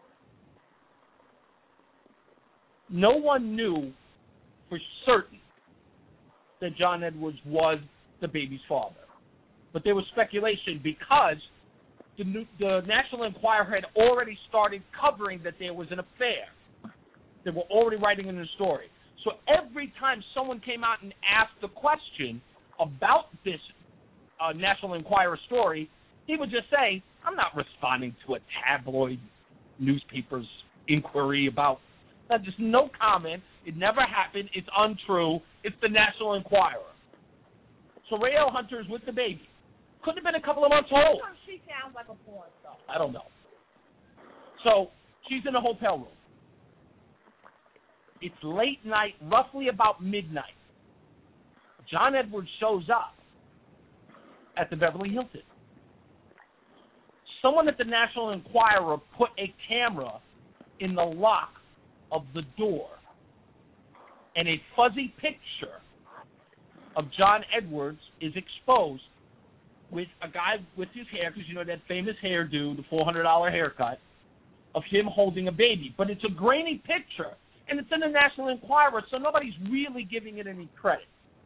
no one knew for certain that John Edwards was the baby's father. But there was speculation because the, new, the National Enquirer had already started covering that there was an affair. They were already writing in the story. So every time someone came out and asked a question about this uh, National Enquirer story, he would just say, I'm not responding to a tabloid newspaper's inquiry about that. Just no comment. It never happened. It's untrue. It's the National Enquirer. So Raelle Hunter's with the baby. Could have been a couple of months old. She sounds like a porn star. I don't know. So she's in a hotel room. It's late night, roughly about midnight. John Edwards shows up at the Beverly Hilton. Someone at the National Enquirer put a camera in the lock of the door, and a fuzzy picture of John Edwards is exposed with a guy with his hair, because you know that famous hairdo, the four hundred dollars haircut, of him holding a baby. But it's a grainy picture, and it's in the National Enquirer, so nobody's really giving it any credit.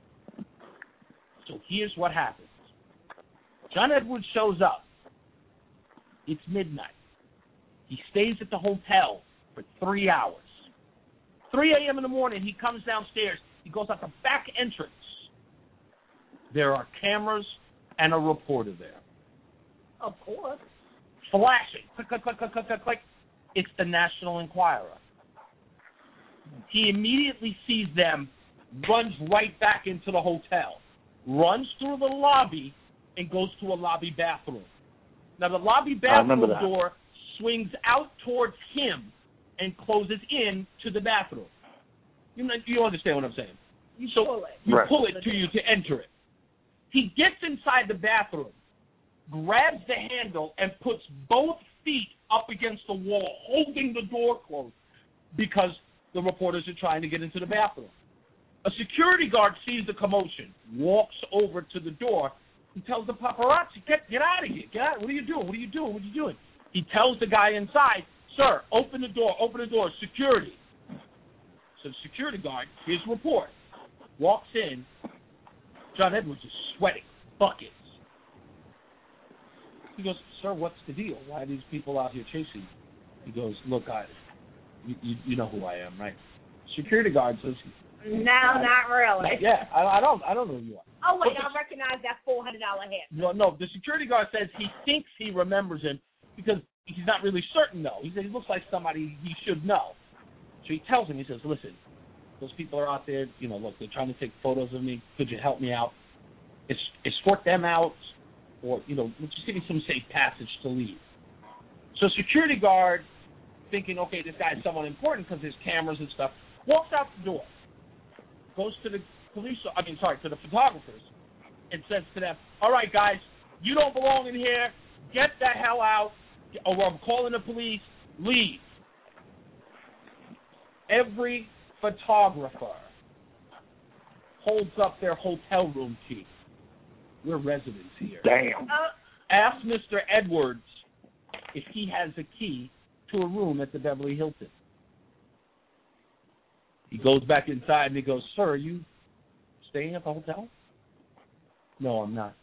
So here's what happens. John Edwards shows up. It's midnight. He stays at the hotel for three hours. three a.m. in the morning, he comes downstairs. He goes out the back entrance. There are cameras and a reporter there. Of course. Flashing. Click, click, click, click, click, click, click. It's the National Enquirer. He immediately sees them, runs right back into the hotel, runs through the lobby, and goes to a lobby bathroom. Now, the lobby bathroom door swings out towards him and closes in to the bathroom. You know, you understand what I'm saying? You so pull it. You Right. pull it to you to enter it. He gets inside the bathroom, grabs the handle, and puts both feet up against the wall, holding the door closed, because the reporters are trying to get into the bathroom. A security guard sees the commotion, walks over to the door, and tells the paparazzi, get, get out of here, get out. What are you doing? What are you doing? What are you doing? He tells the guy inside, sir, open the door, open the door, security. So the security guard, his report, walks in. John Edwards is sweating buckets. He goes, sir, what's the deal? Why are these people out here chasing you? He goes, look, guys, you, you, you know who I am, right? Security guard says, no, not really. Yeah, I, I don't I don't know who you are. Oh, wait, But I recognize that four hundred dollars hat. No, no, the security guard says he thinks he remembers him because he's not really certain, though. He says he looks like somebody he should know. So he tells him, he says, listen, those people are out there, you know, look, they're trying to take photos of me. Could you help me out? Es- escort them out, or, you know, just give me some safe passage to leave. So security guard, thinking, okay, this guy's someone important because there's cameras and stuff, walks out the door, goes to the police, I mean, sorry, to the photographers, and says to them, all right, guys, you don't belong in here. Get the hell out, or I'm calling the police. Leave. Every photographer holds up their hotel room key. We're residents here. Damn. Ask Mister Edwards if he has a key to a room at the Beverly Hilton. He goes back inside and he goes, sir, are you staying at the hotel? No, I'm not.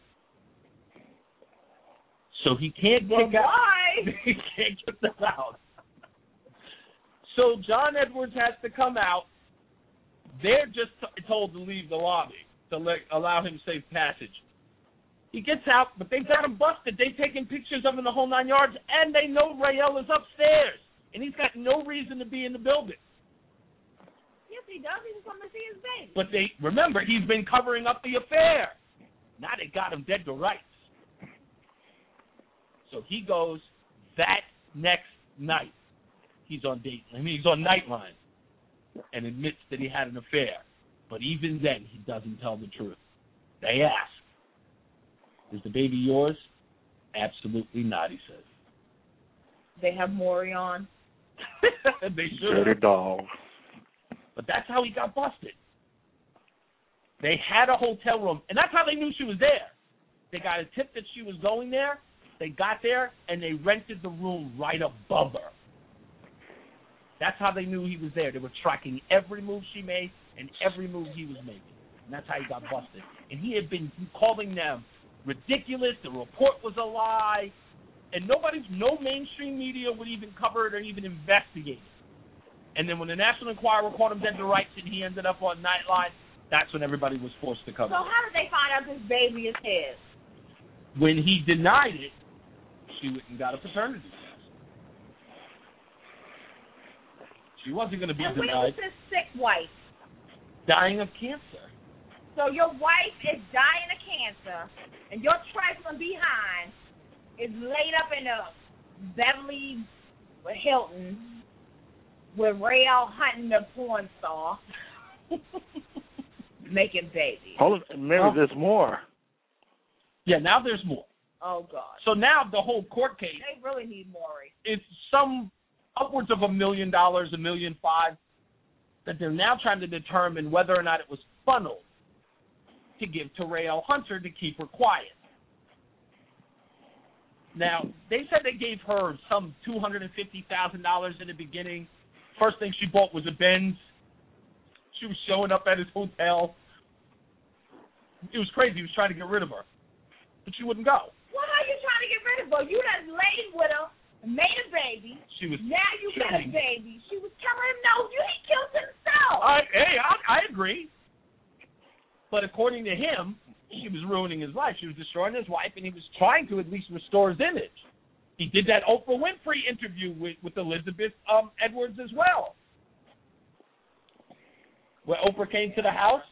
So he can't Well, kick out. why? He can't get them out. So John Edwards has to come out. They're just t- told to leave the lobby to let, allow him safe passage. He gets out, but they've got him busted. They've taken pictures of him the whole nine yards, and they know Raelle is upstairs, and he's got no reason to be in the building. Yes, he does. He's coming to see his baby. But they remember he's been covering up the affair. Now they got him dead to rights. So he goes that next night. He's on date. I mean, he's on Nightline, and admits that he had an affair. But even then, he doesn't tell the truth. They ask, "Is the baby yours?" Absolutely not, he says. They have Maury on. They should. Dirty dog. But that's how he got busted. They had a hotel room, and that's how they knew she was there. They got a tip that she was going there. They got there, and they rented the room right above her. That's how they knew he was there. They were tracking every move she made and every move he was making. And that's how he got busted. And he had been calling them ridiculous. The report was a lie. And nobody, no mainstream media would even cover it or even investigate it. And then when the National Enquirer caught him dead to rights and he ended up on Nightline, that's when everybody was forced to cover So it. how did they find out this baby is his? When he denied it, she went and got a paternity test. She wasn't going to be and denied. And when was his sick wife? Dying of cancer. So your wife is dying of cancer, and your trifling behind is laid up in a Beverly Hilton with Rael Hunting, the porn star, making babies. Hold on, Mary, oh. there's more. Yeah, now there's more. Oh, God. So now the whole court case. They really need Maury. It's some upwards of a million dollars, a million five, that they're now trying to determine whether or not it was funneled to give to Rael Hunter to keep her quiet. Now, they said they gave her some two hundred fifty thousand dollars in the beginning. First thing she bought was a Benz. She was showing up at his hotel. It was crazy. He was trying to get rid of her. But she wouldn't go. What are you trying to get rid of her? You done laid with her, made a baby. She was now you got a baby. She was telling him no, you he killed himself. I, hey, I, I agree. But according to him, she was ruining his life. She was destroying his wife, and he was trying to at least restore his image. He did that Oprah Winfrey interview with, with Elizabeth um, Edwards as well, where Oprah came to the house.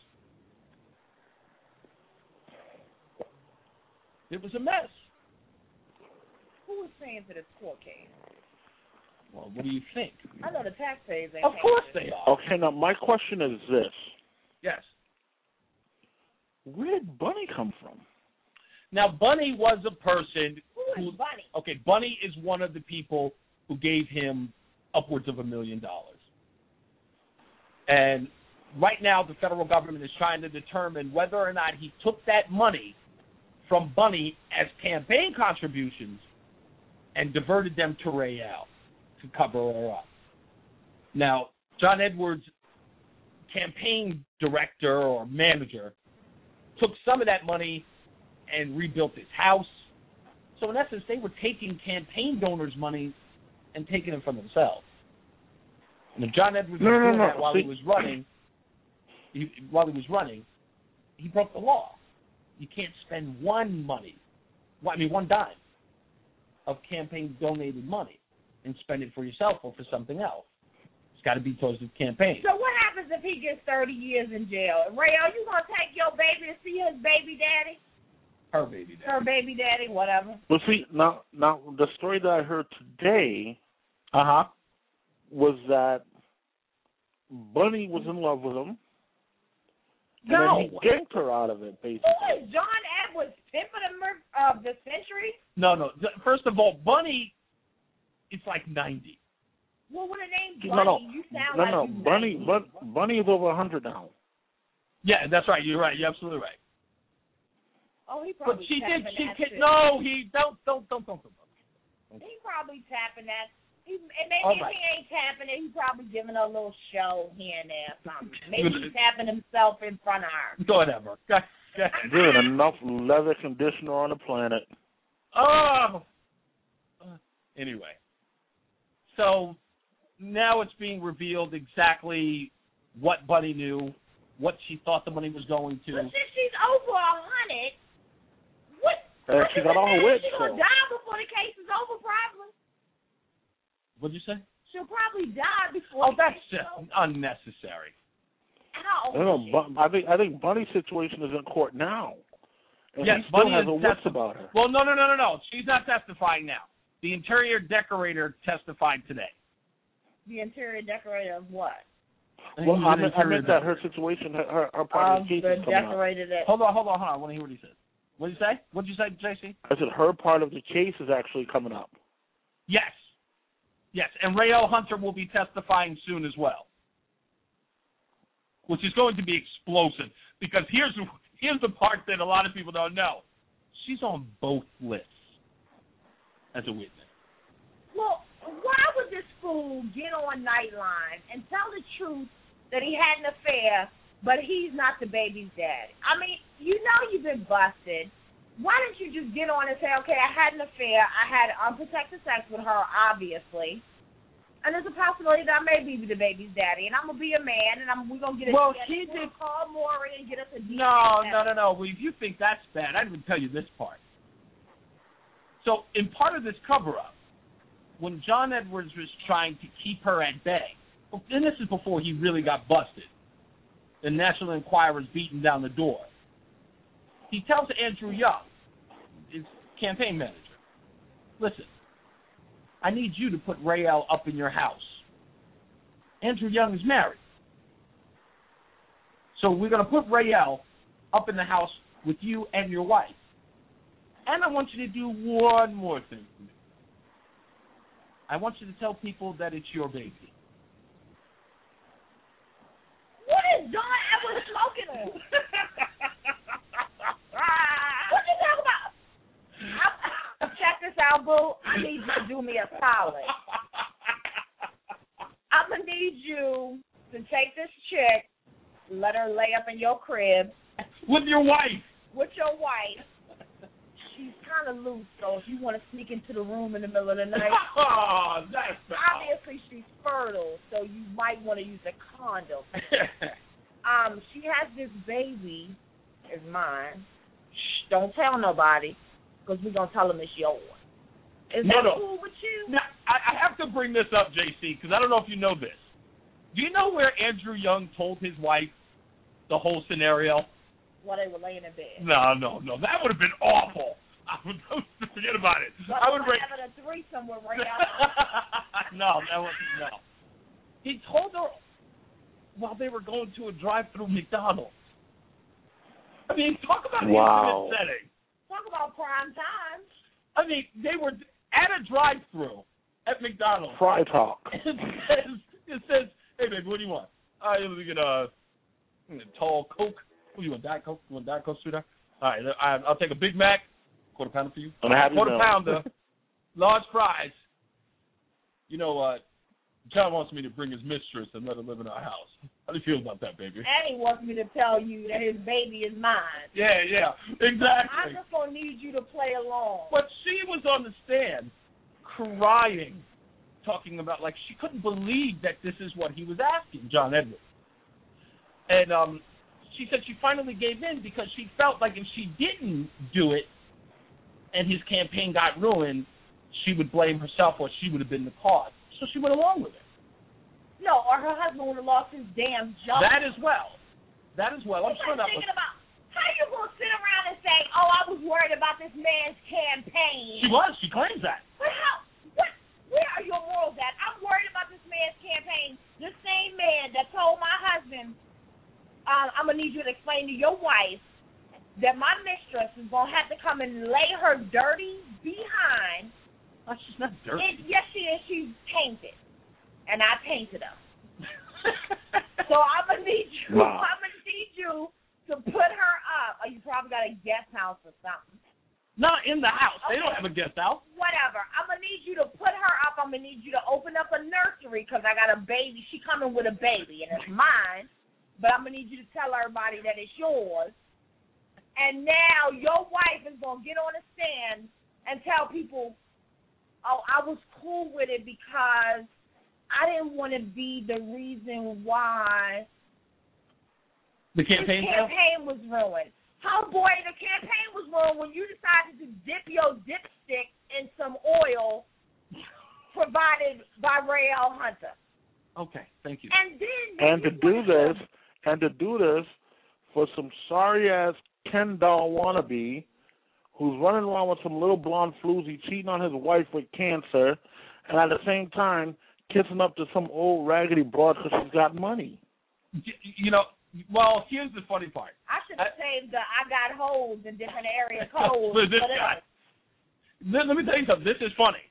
It was a mess. Who is paying for this court case? Well, what do you think? I know the taxpayers ain't Of paying course for this. they are. Okay, now my question is this. Yes. Where did Bunny come from? Now, Bunny was a person who, who is Bunny? Okay, Bunny is one of the people who gave him upwards of a million dollars. And right now, the federal government is trying to determine whether or not he took that money from Bunny as campaign contributions and diverted them to Rael to cover her up. Now, John Edwards' campaign director or manager took some of that money and rebuilt his house. So in essence, they were taking campaign donors' money and taking it for themselves. And if John Edwards no, was no, doing no, that while See, he was running, he, while he was running, he broke the law. You can't spend one money, I mean one dime, of campaign donated money and spend it for yourself or for something else. It's got to be towards the campaign. So what happens if he gets thirty years in jail? Ray, are you going to take your baby to see his baby daddy? Her baby daddy. Her baby daddy, whatever. Well, see, now, now the story that I heard today uh-huh. was that Bunny was in love with him. And no. then he ganked her out of it, basically. Who is John Edwards, pimp of the, uh, the century? No, no. First of all, Bunny is like ninety. Well, with a name No, Bunny, no, you sound no, like no. you Bunny, ninety. Bun, Bunny is over a hundred now. Yeah, that's right. You're right. You're absolutely right. Oh, he But probably she did. tapping She that did. shit. No, he don't, don't, don't, don't, don't. He probably tapping that. He, and maybe All if right. he ain't tapping it, he's probably giving her a little show here and there or something. Maybe he's tapping himself in front of her. Whatever. Dude, enough leather conditioner on the planet. Oh. Anyway, so now it's being revealed exactly what Bunny knew, what she thought the money was going to. But since she's over a hundred, what? Uh, she got all her wits. She's gonna So. die before the case is over, probably. What'd you say? She'll probably die before. Oh, the that's case is just over. unnecessary. How I don't know. old is she? But I think I think Bunny's situation is in court now. And Yes, he still Bunny has is a wits testi- about her. Well, no, no, no, no, no. She's not testifying now. The interior decorator testified today. The interior decorator of what? Well, He's I an meant, I interior meant that decorator. her situation, her, her, her part Um, of the case the is coming decorator that. Hold on, hold on, hold on. I want to hear what he said. What did you say? What did you say, J C? I said her part of the case is actually coming up. Yes. Yes, and Rael Hunter will be testifying soon as well, which is going to be explosive because here's here's the part that a lot of people don't know. she's on both lists as a witness. Well, why would this fool get on Nightline and tell the truth that he had an affair, but he's not the baby's daddy? I mean, you know you've been busted. Why didn't you just get on and say, okay, I had an affair, I had unprotected sex with her, obviously, and there's a possibility that I may be the baby's daddy, and I'm going to be a man, and I'm, we're going to get a well, she did call Maury and get us a D N A No, test. no, no, no. Well, if you think that's bad, I didn't tell you this part. So in part of this cover-up, when John Edwards was trying to keep her at bay, and this is before he really got busted, the National Enquirer's beating down the door, he tells Andrew Young, his campaign manager, listen, I need you to put Rael up in your house. Andrew Young is married. So we're going to put Rael up in the house with you and your wife. And I want you to do one more thing for me. I want you to tell people that it's your baby. What is John Edwards smoking on? What you talking about? I, check this out, boo. I need you to do me a solid. I'm going to need you to take this chick, let her lay up in your crib. With your wife. With your wife. She's kind of loose, so if you want to sneak into the room in the middle of the night, oh, that's obviously she's fertile, so you might want to use a condom. um, she has this baby, is mine. Shh, don't tell nobody, because we're going to tell them it's yours. Is no, that no. cool with you? Now, I, I have to bring this up, J C, because I don't know if you know this. Do you know where Andrew Young told his wife the whole scenario? While they were laying in bed. No, no, no. That would have been awful. I would forget about it. But I would we're ra- having a threesome with Ray. No, that was no. He told her while they were going to a drive-through McDonald's. I mean, talk about wow. intimate setting. Talk about prime time. I mean, they were at a drive-through at McDonald's. Fry talk. It says, it says, hey, baby, what do you want? Uh, you want to get a, a tall Coke? What do you want, Diet Coke? You want Diet Coke, sweetheart? All right, I, I'll take a Big Mac, quarter pounder for you. And a happy quarter meal. pounder, large fries. You know, uh, John wants me to bring his mistress and let her live in our house. How do you feel about that, baby? And he wants me to tell you that his baby is mine. Yeah, yeah, exactly. I'm just going to need you to play along. But she was on the stand crying, talking about, like, she couldn't believe that this is what he was asking, John Edwards. And um, she said she finally gave in because she felt like if she didn't do it and his campaign got ruined, she would blame herself or she would have been the cause. So she went along with it. No, or her husband would have lost his damn job. That as well. That as well. I'm She's sure that thinking was... about how you going to sit around and say, oh, I was worried about this man's campaign. She was. She claims that. But how? What? Where are your morals at? I'm worried about this man's campaign. The same man that told my husband, uh, I'm going to need you to explain to your wife that my mistress is going to have to come and lay her dirty behind. Oh, she's not dirty. It, yes, she is. She's tainted. And I tainted her. So I'm going to need you. Wow. I'm going to need you to put her up. Or you probably got a guest house or something. Not in the house. Okay. They don't have a guest house. Whatever. I'm going to need you to put her up. I'm going to need you to open up a nursery because I got a baby. She coming with a baby, and it's mine. But I'm going to need you to tell everybody that it's yours. And now your wife is going to get on a stand and tell people, oh, I was cool with it because I didn't want to be the reason why the campaign, the campaign was ruined. How, boy, the campaign was ruined when you decided to dip your dipstick in some oil provided by Ray L. Hunter. Okay, thank you. And then And to do this, and to do this for some sorry-ass Ken doll wannabe who's running around with some little blonde floozy cheating on his wife with cancer and at the same time kissing up to some old raggedy broad because she's got money. You know, well, here's the funny part. I should have saved the I got holes in different area codes. For this guy. Let, let me tell you something. This is funny.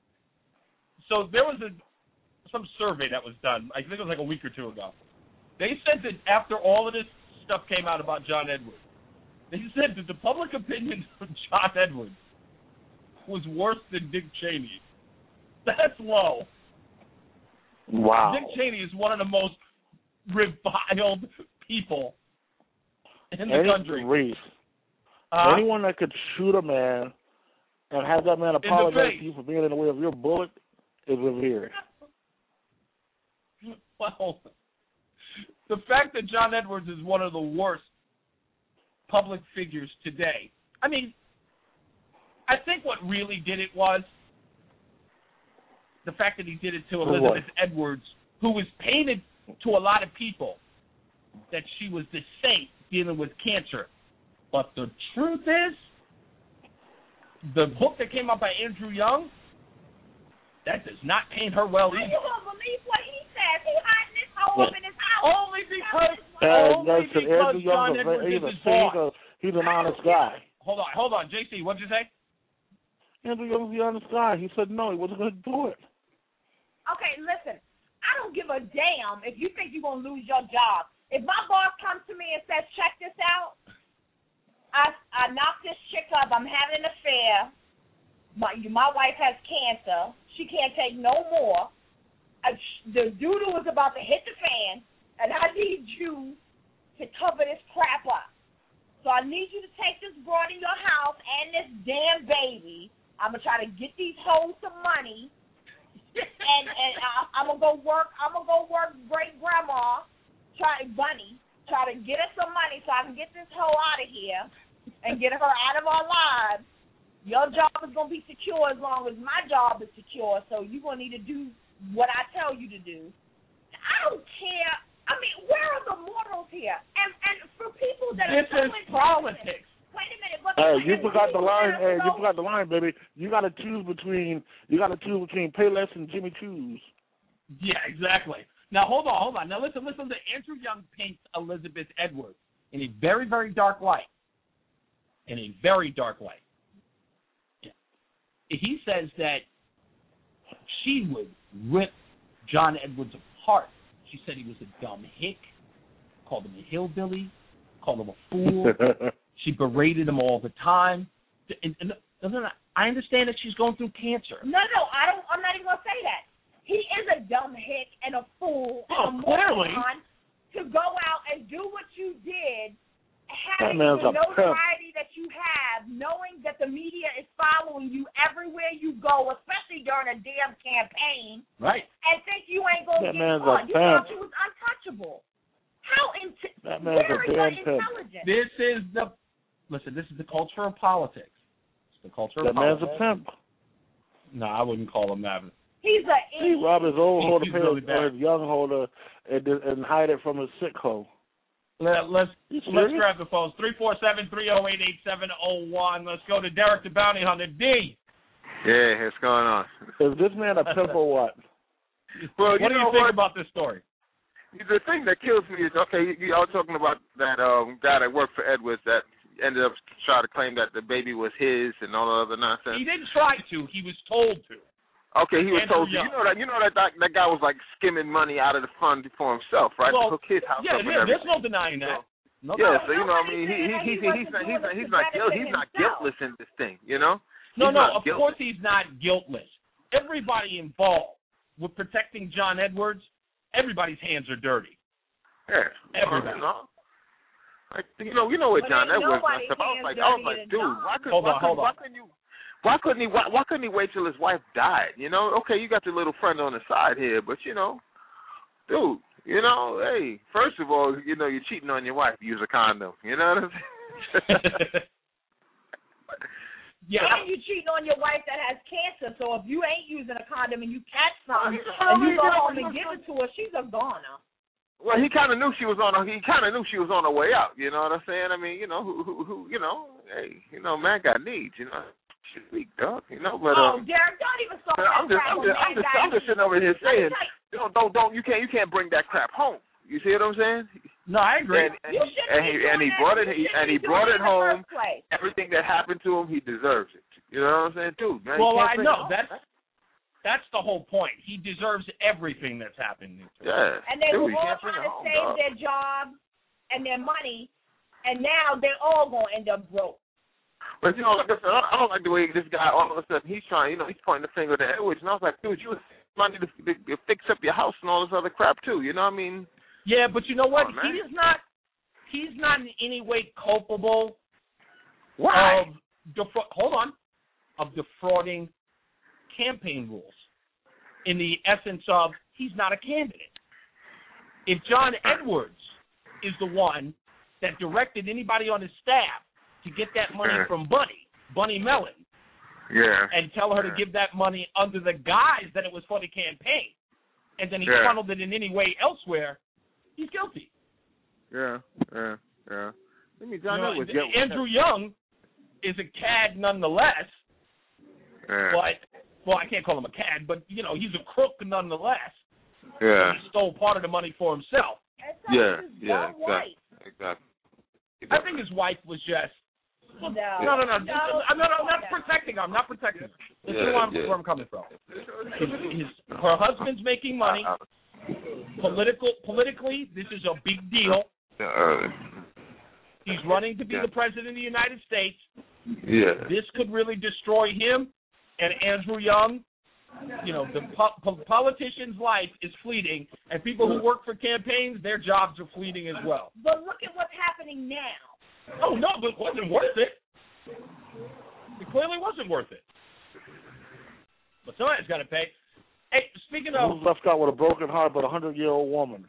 So there was a some survey that was done. I think it was like a week or two ago. They said that after all of this stuff came out about John Edwards, They said that the public opinion of John Edwards was worse than Dick Cheney. That's low. Wow. Dick Cheney is one of the most reviled people in the Any, country. Reese, Uh, anyone that could shoot a man and have that man apologize to you for being in the way of your bullet is revered. Well, the fact that John Edwards is one of the worst public figures today, I mean, I think what really did it was the fact that he did it to Elizabeth Edwards, who was painted to a lot of people that she was the saint dealing with cancer. But the truth is, the book that came out by Andrew Young, that does not paint her well either. You don't believe what he says. He hiding this hoe up in his house. Only because, Uh, only listen, because Andrew John Young's a, Edwards he's, is a, his he's, a, boss. he's an honest guy. Hold on, hold on. J C, what'd you say? Andrew Young's the honest guy. He said no, he wasn't going to do it. Okay, listen. I don't give a damn if you think you're going to lose your job. If my boss comes to me and says, check this out, I I knocked this chick up. I'm having an affair. My my wife has cancer. She can't take no more. I, the doo-doo is about to hit the fan, and I need you to cover this crap up. So I need you to take this broad in your house and this damn baby. I'm going to try to get these hoes some money, and, and I, I'm going to go work. I'm going to go work great-grandma, try Bunny, try to get us some money so I can get this hoe out of here and get her out of our lives. Your job is going to be secure as long as my job is secure, so you're going to need to do what I tell you to do. I don't care. I mean, where are the morals here? And and for people that this are so is politics. Wait a minute. But Hey, you forgot the line. Hey, you forgot the line, baby. You got to choose between you got to choose between Payless and Jimmy Choo's. Yeah, exactly. Now, hold on, hold on. Now, listen, listen to Andrew Young paints Elizabeth Edwards in a very, very dark light. In a very dark light. He says that she would rip John Edwards apart. She said he was a dumb hick, called him a hillbilly, called him a fool. She berated him all the time. And, and, and I understand that she's going through cancer. No, no, I don't. I'm not even gonna say that. He is a dumb hick and a fool Oh, and a clearly. moron to go out and do what you did, That having man's the a pimp. notoriety that you have, knowing that the media is following you everywhere you go, especially during a damn campaign, Right. and think you ain't gonna That get man's a caught. You pimp. thought you was untouchable. How into That man's where a is your damn pimp. intelligence? This is the, listen, this is the culture of politics. It's the culture That of man's politics. a pimp. No, I wouldn't call him that. He's a He robbed his old holder, He's pay really his- bad. or his young holder, and, and hide it from his sick hoe. Let, let's You let's serious? grab the phones. three four seven, three oh eight, eight seven oh one. Let's go to Derek the Bounty Hunter. D. Yeah, what's going on? Is this man a pimp or what? Well, What you do know you think what? about this story? The thing that kills me is, okay, you, you all talking about that um, guy that worked for Edwards that ended up trying to claim that the baby was his and all the other nonsense. He didn't try to. He was told to. Okay, he was Andrew told to. Young. You know that you know that, that that guy was like skimming money out of the fund for himself, right? Well, to hook his house yeah, up and yeah, there's everything. no denying that. No, yeah, no, so you know, what I mean, he, he, he, he, he's not he's not he's not guilty. He's not guiltless in this thing, you know. No, He's no, not of guiltless. course he's not guiltless. Everybody involved with protecting John Edwards, everybody's hands are dirty. Yeah, Everybody. You know, like, you know, you know what But John ain't Edwards nobody and stuff. I was hands like, I was dirtier like, than dude, John. why couldn't Hold why on, couldn't hold why on. couldn't you why couldn't he why, why couldn't he wait till his wife died? You know, okay, you got your little friend on the side here, but you know, dude, you know, hey, first of all, you know, you're cheating on your wife. Use a condom. You know what I'm saying? Yeah. And you cheating on your wife that has cancer, so if you ain't using a condom and you catch something Well, and you you go know, home and you give know, it to her, she's a goner. Well, he kind of knew she was on. He kind of knew she was on her way out. You know what I'm saying? I mean, you know, who, who, who you know, hey, you know, man got needs. You know, she's weak, dog. You know, but Oh, um, Derek, don't even start that I'm just, crap I'm with just, I'm man just, guy. I'm just sitting over here saying, don't, don't, don't. You can't, you can't bring that crap home. You see what I'm saying? No, I agree. And, and, You he, shouldn't and be he doing and he that. brought it. You He, shouldn't and he be doing brought it it in the home. first place. Everything that happened to him, he deserves it. You know what I'm saying, dude? Man, Well, you I can't bring know. it home. That's that's the whole point. He deserves everything that's happened to him. Yeah. And they dude, were you all can't bring trying it to home, save dog. their jobs and their money, and now they're all gonna end up broke. But you know, like I said, I don't like the way this guy all of a sudden he's trying. You know, he's pointing the finger at Edwards, and I was like, dude, you money to, to, to fix up your house and all this other crap too. You know what I mean? Yeah, but you know what? Oh, he is not. He's not in any way culpable. Why? Of defra- hold on. Of defrauding campaign rules. In the essence of he's not a candidate. If John Edwards is the one that directed anybody on his staff to get that money Yeah. from Bunny, Bunny Mellon, Yeah. and tell her to give that money under the guise that it was for the campaign, and then he Yeah. funneled it in any way elsewhere, he's guilty. Yeah, yeah, yeah. I mean, John You know, Edwards, yeah, Andrew Young is a cad nonetheless, yeah. but, well, I can't call him a cad, but, you know, he's a crook nonetheless. Yeah. He stole part of the money for himself. Yeah, yeah, exactly. Exactly. I think his wife was just, No, no, no, no. no, I'm not, I'm not protecting him. I'm not protecting him. Listen Yeah, where, I'm, yeah. where I'm coming from. His, his, her husband's making money. Political, politically, this is a big deal. Uh, He's running to be Yeah. the president of the United States. yeah. This could really destroy him and Andrew Young. You know, the po- po- politician's life is fleeting, and people who work for campaigns, their jobs are fleeting as well. But look at what's happening now. Oh, no, but it wasn't worth it. It clearly wasn't worth it. But somebody's got to pay. Hey, speaking of... Who's left out with a broken heart but a hundred-year-old woman?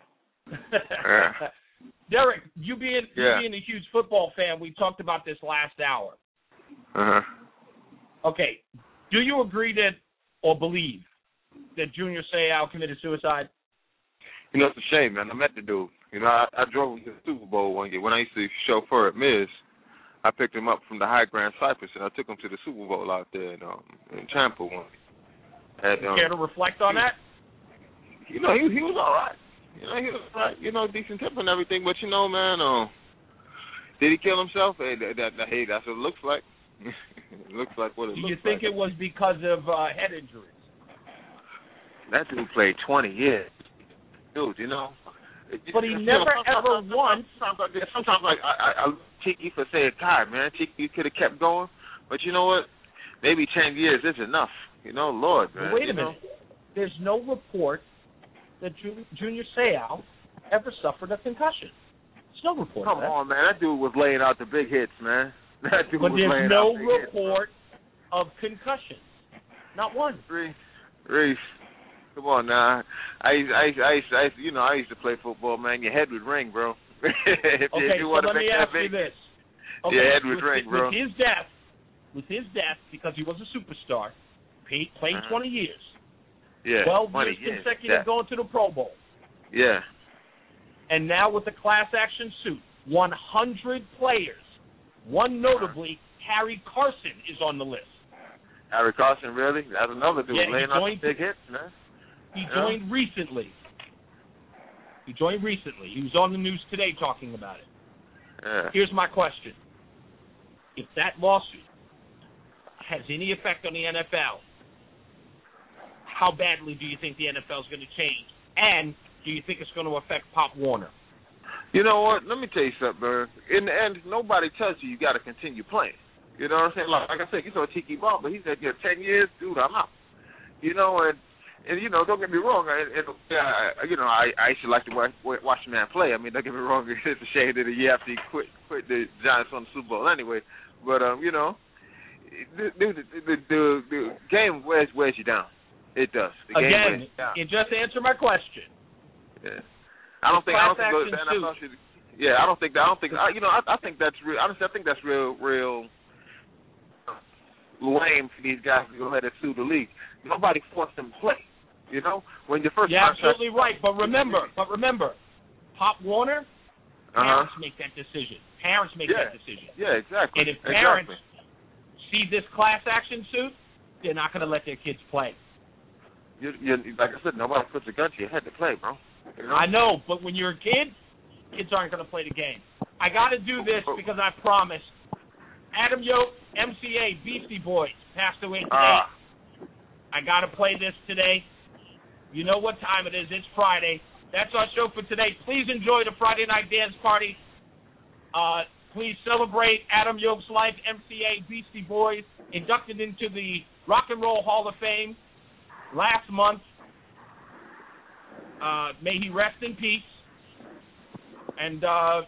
Derek, you being, Yeah. you being a huge football fan, we talked about this last hour. Uh-huh. Okay, do you agree that or believe that Junior Seau committed suicide? You know, it's a shame, man. I met the dude. You know, I, I drove him to the Super Bowl one year. When I used to chauffeur at Miz, I picked him up from the High Grand Cypress, and I took him to the Super Bowl out there in, um, in Tampa one year. And, um, Care to reflect on that? You know, he, he was all right. You know, he was all right. You know, decent temper and everything. But, you know, man, uh, did he kill himself? Hey, that, that, that, hey that's what it looks like. It looks like what it Do looks you think like. it was because of uh, head injuries? That dude played twenty years. Dude, you know. But he you never know, ever sometimes, once. Sometimes, sometimes, sometimes like, I, I, I Tiki for saying, God, man, Tiki could have kept going. But you know what? Maybe ten years is enough. You know, Lord, man. Wait a you know? minute. There's no report that Ju- Junior Seau ever suffered a concussion. There's no report Come of that. on, man. That dude was laying out the big hits, man. That dude But was there's laying no out big report of concussion. Not one. Reese, Reese, come on now. I used, I used, I used, I used, you know, I used to play football, man. Your head would ring, bro. if, Okay, if you so want to let make me that ask you big, this. Okay, your head would with, ring, with bro. his death, with his death, because he was a superstar, he played Uh-huh. twenty years, Yeah, twelve twenty years years, consecutive yeah. going to the Pro Bowl, Yeah. and now with the class action suit, one hundred players, one notably, Harry Carson is on the list. Harry Carson, really? That's another dude Yeah, he laying out joined- the big hits, man. He Yeah. joined recently. He joined recently. He was on the news today talking about it. Yeah. Here's my question. If that lawsuit has any effect on the N F L, how badly do you think the N F L is going to change? And do you think it's going to affect Pop Warner? You know what? Let me tell you something, man. In the end, nobody tells you you got to continue playing. You know what I'm saying? Like, like I said, you saw Tiki Ball, but he said, yeah, ten years, dude, I'm out. You know, and, and you know, don't get me wrong. And, and uh, you know, I, I used to like to watch, watch the man play. I mean, don't get me wrong. It's a shame that he after he quit, quit the Giants on the Super Bowl anyway. But, um, you know, the, the, the, the, the game wears, wears you down. It does. The game Again, wears you down. you just answer my question. Yeah. I don't think I don't think Class the action N F L should. Yeah, I don't think that. I don't think. I, you know, I, I think that's real. Honestly, I think that's real, real lame for these guys to go ahead and sue the league. Nobody forced them to play. You know, when your first You're contract. absolutely right. But remember, but remember, Pop Warner, Uh-huh. parents make that decision. Parents make Yeah. that decision. Yeah, exactly. And if parents exactly. see this class action suit, they're not going to let their kids play. You, you, like I said, nobody puts a gun to your head to play, bro. You know? I know, but when you're a kid, kids aren't going to play the game. I got to do this because I promised. Adam Yoke, M C A, Beastie Boys, passed away today. Ah. I got to play this today. You know what time it is. It's Friday. That's our show for today. Please enjoy the Friday Night Dance Party. Uh, please celebrate Adam Yoke's life. M C A Beastie Boys inducted into the Rock and Roll Hall of Fame last month. Uh, may he rest in peace. And uh,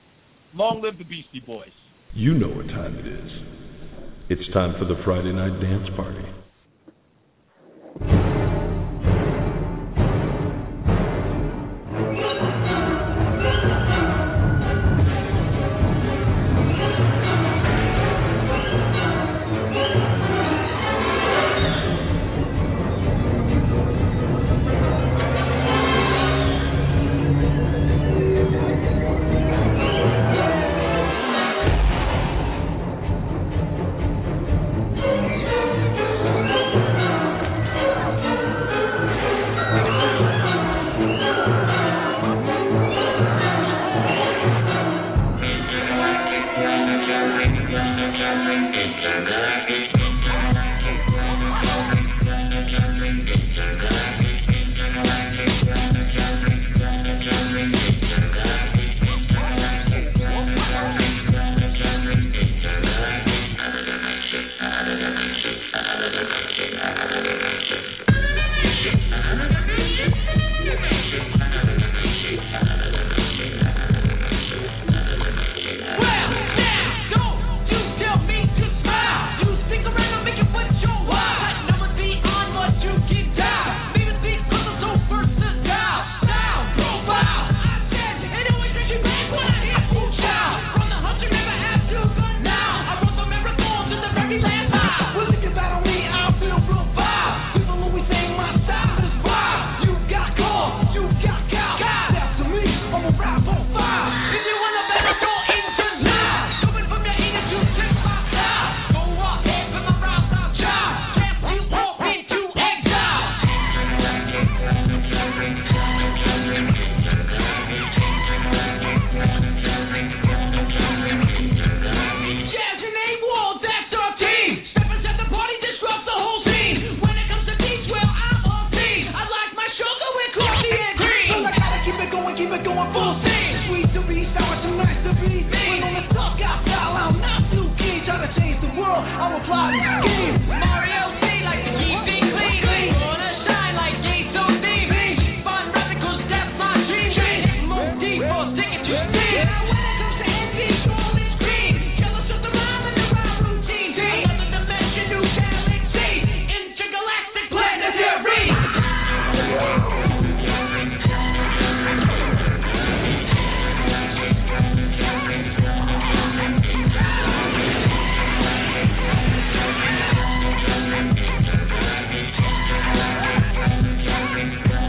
long live the Beastie Boys. You know what time it is. It's time for the Friday Night Dance Party.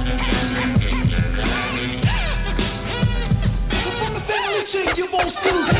You won't see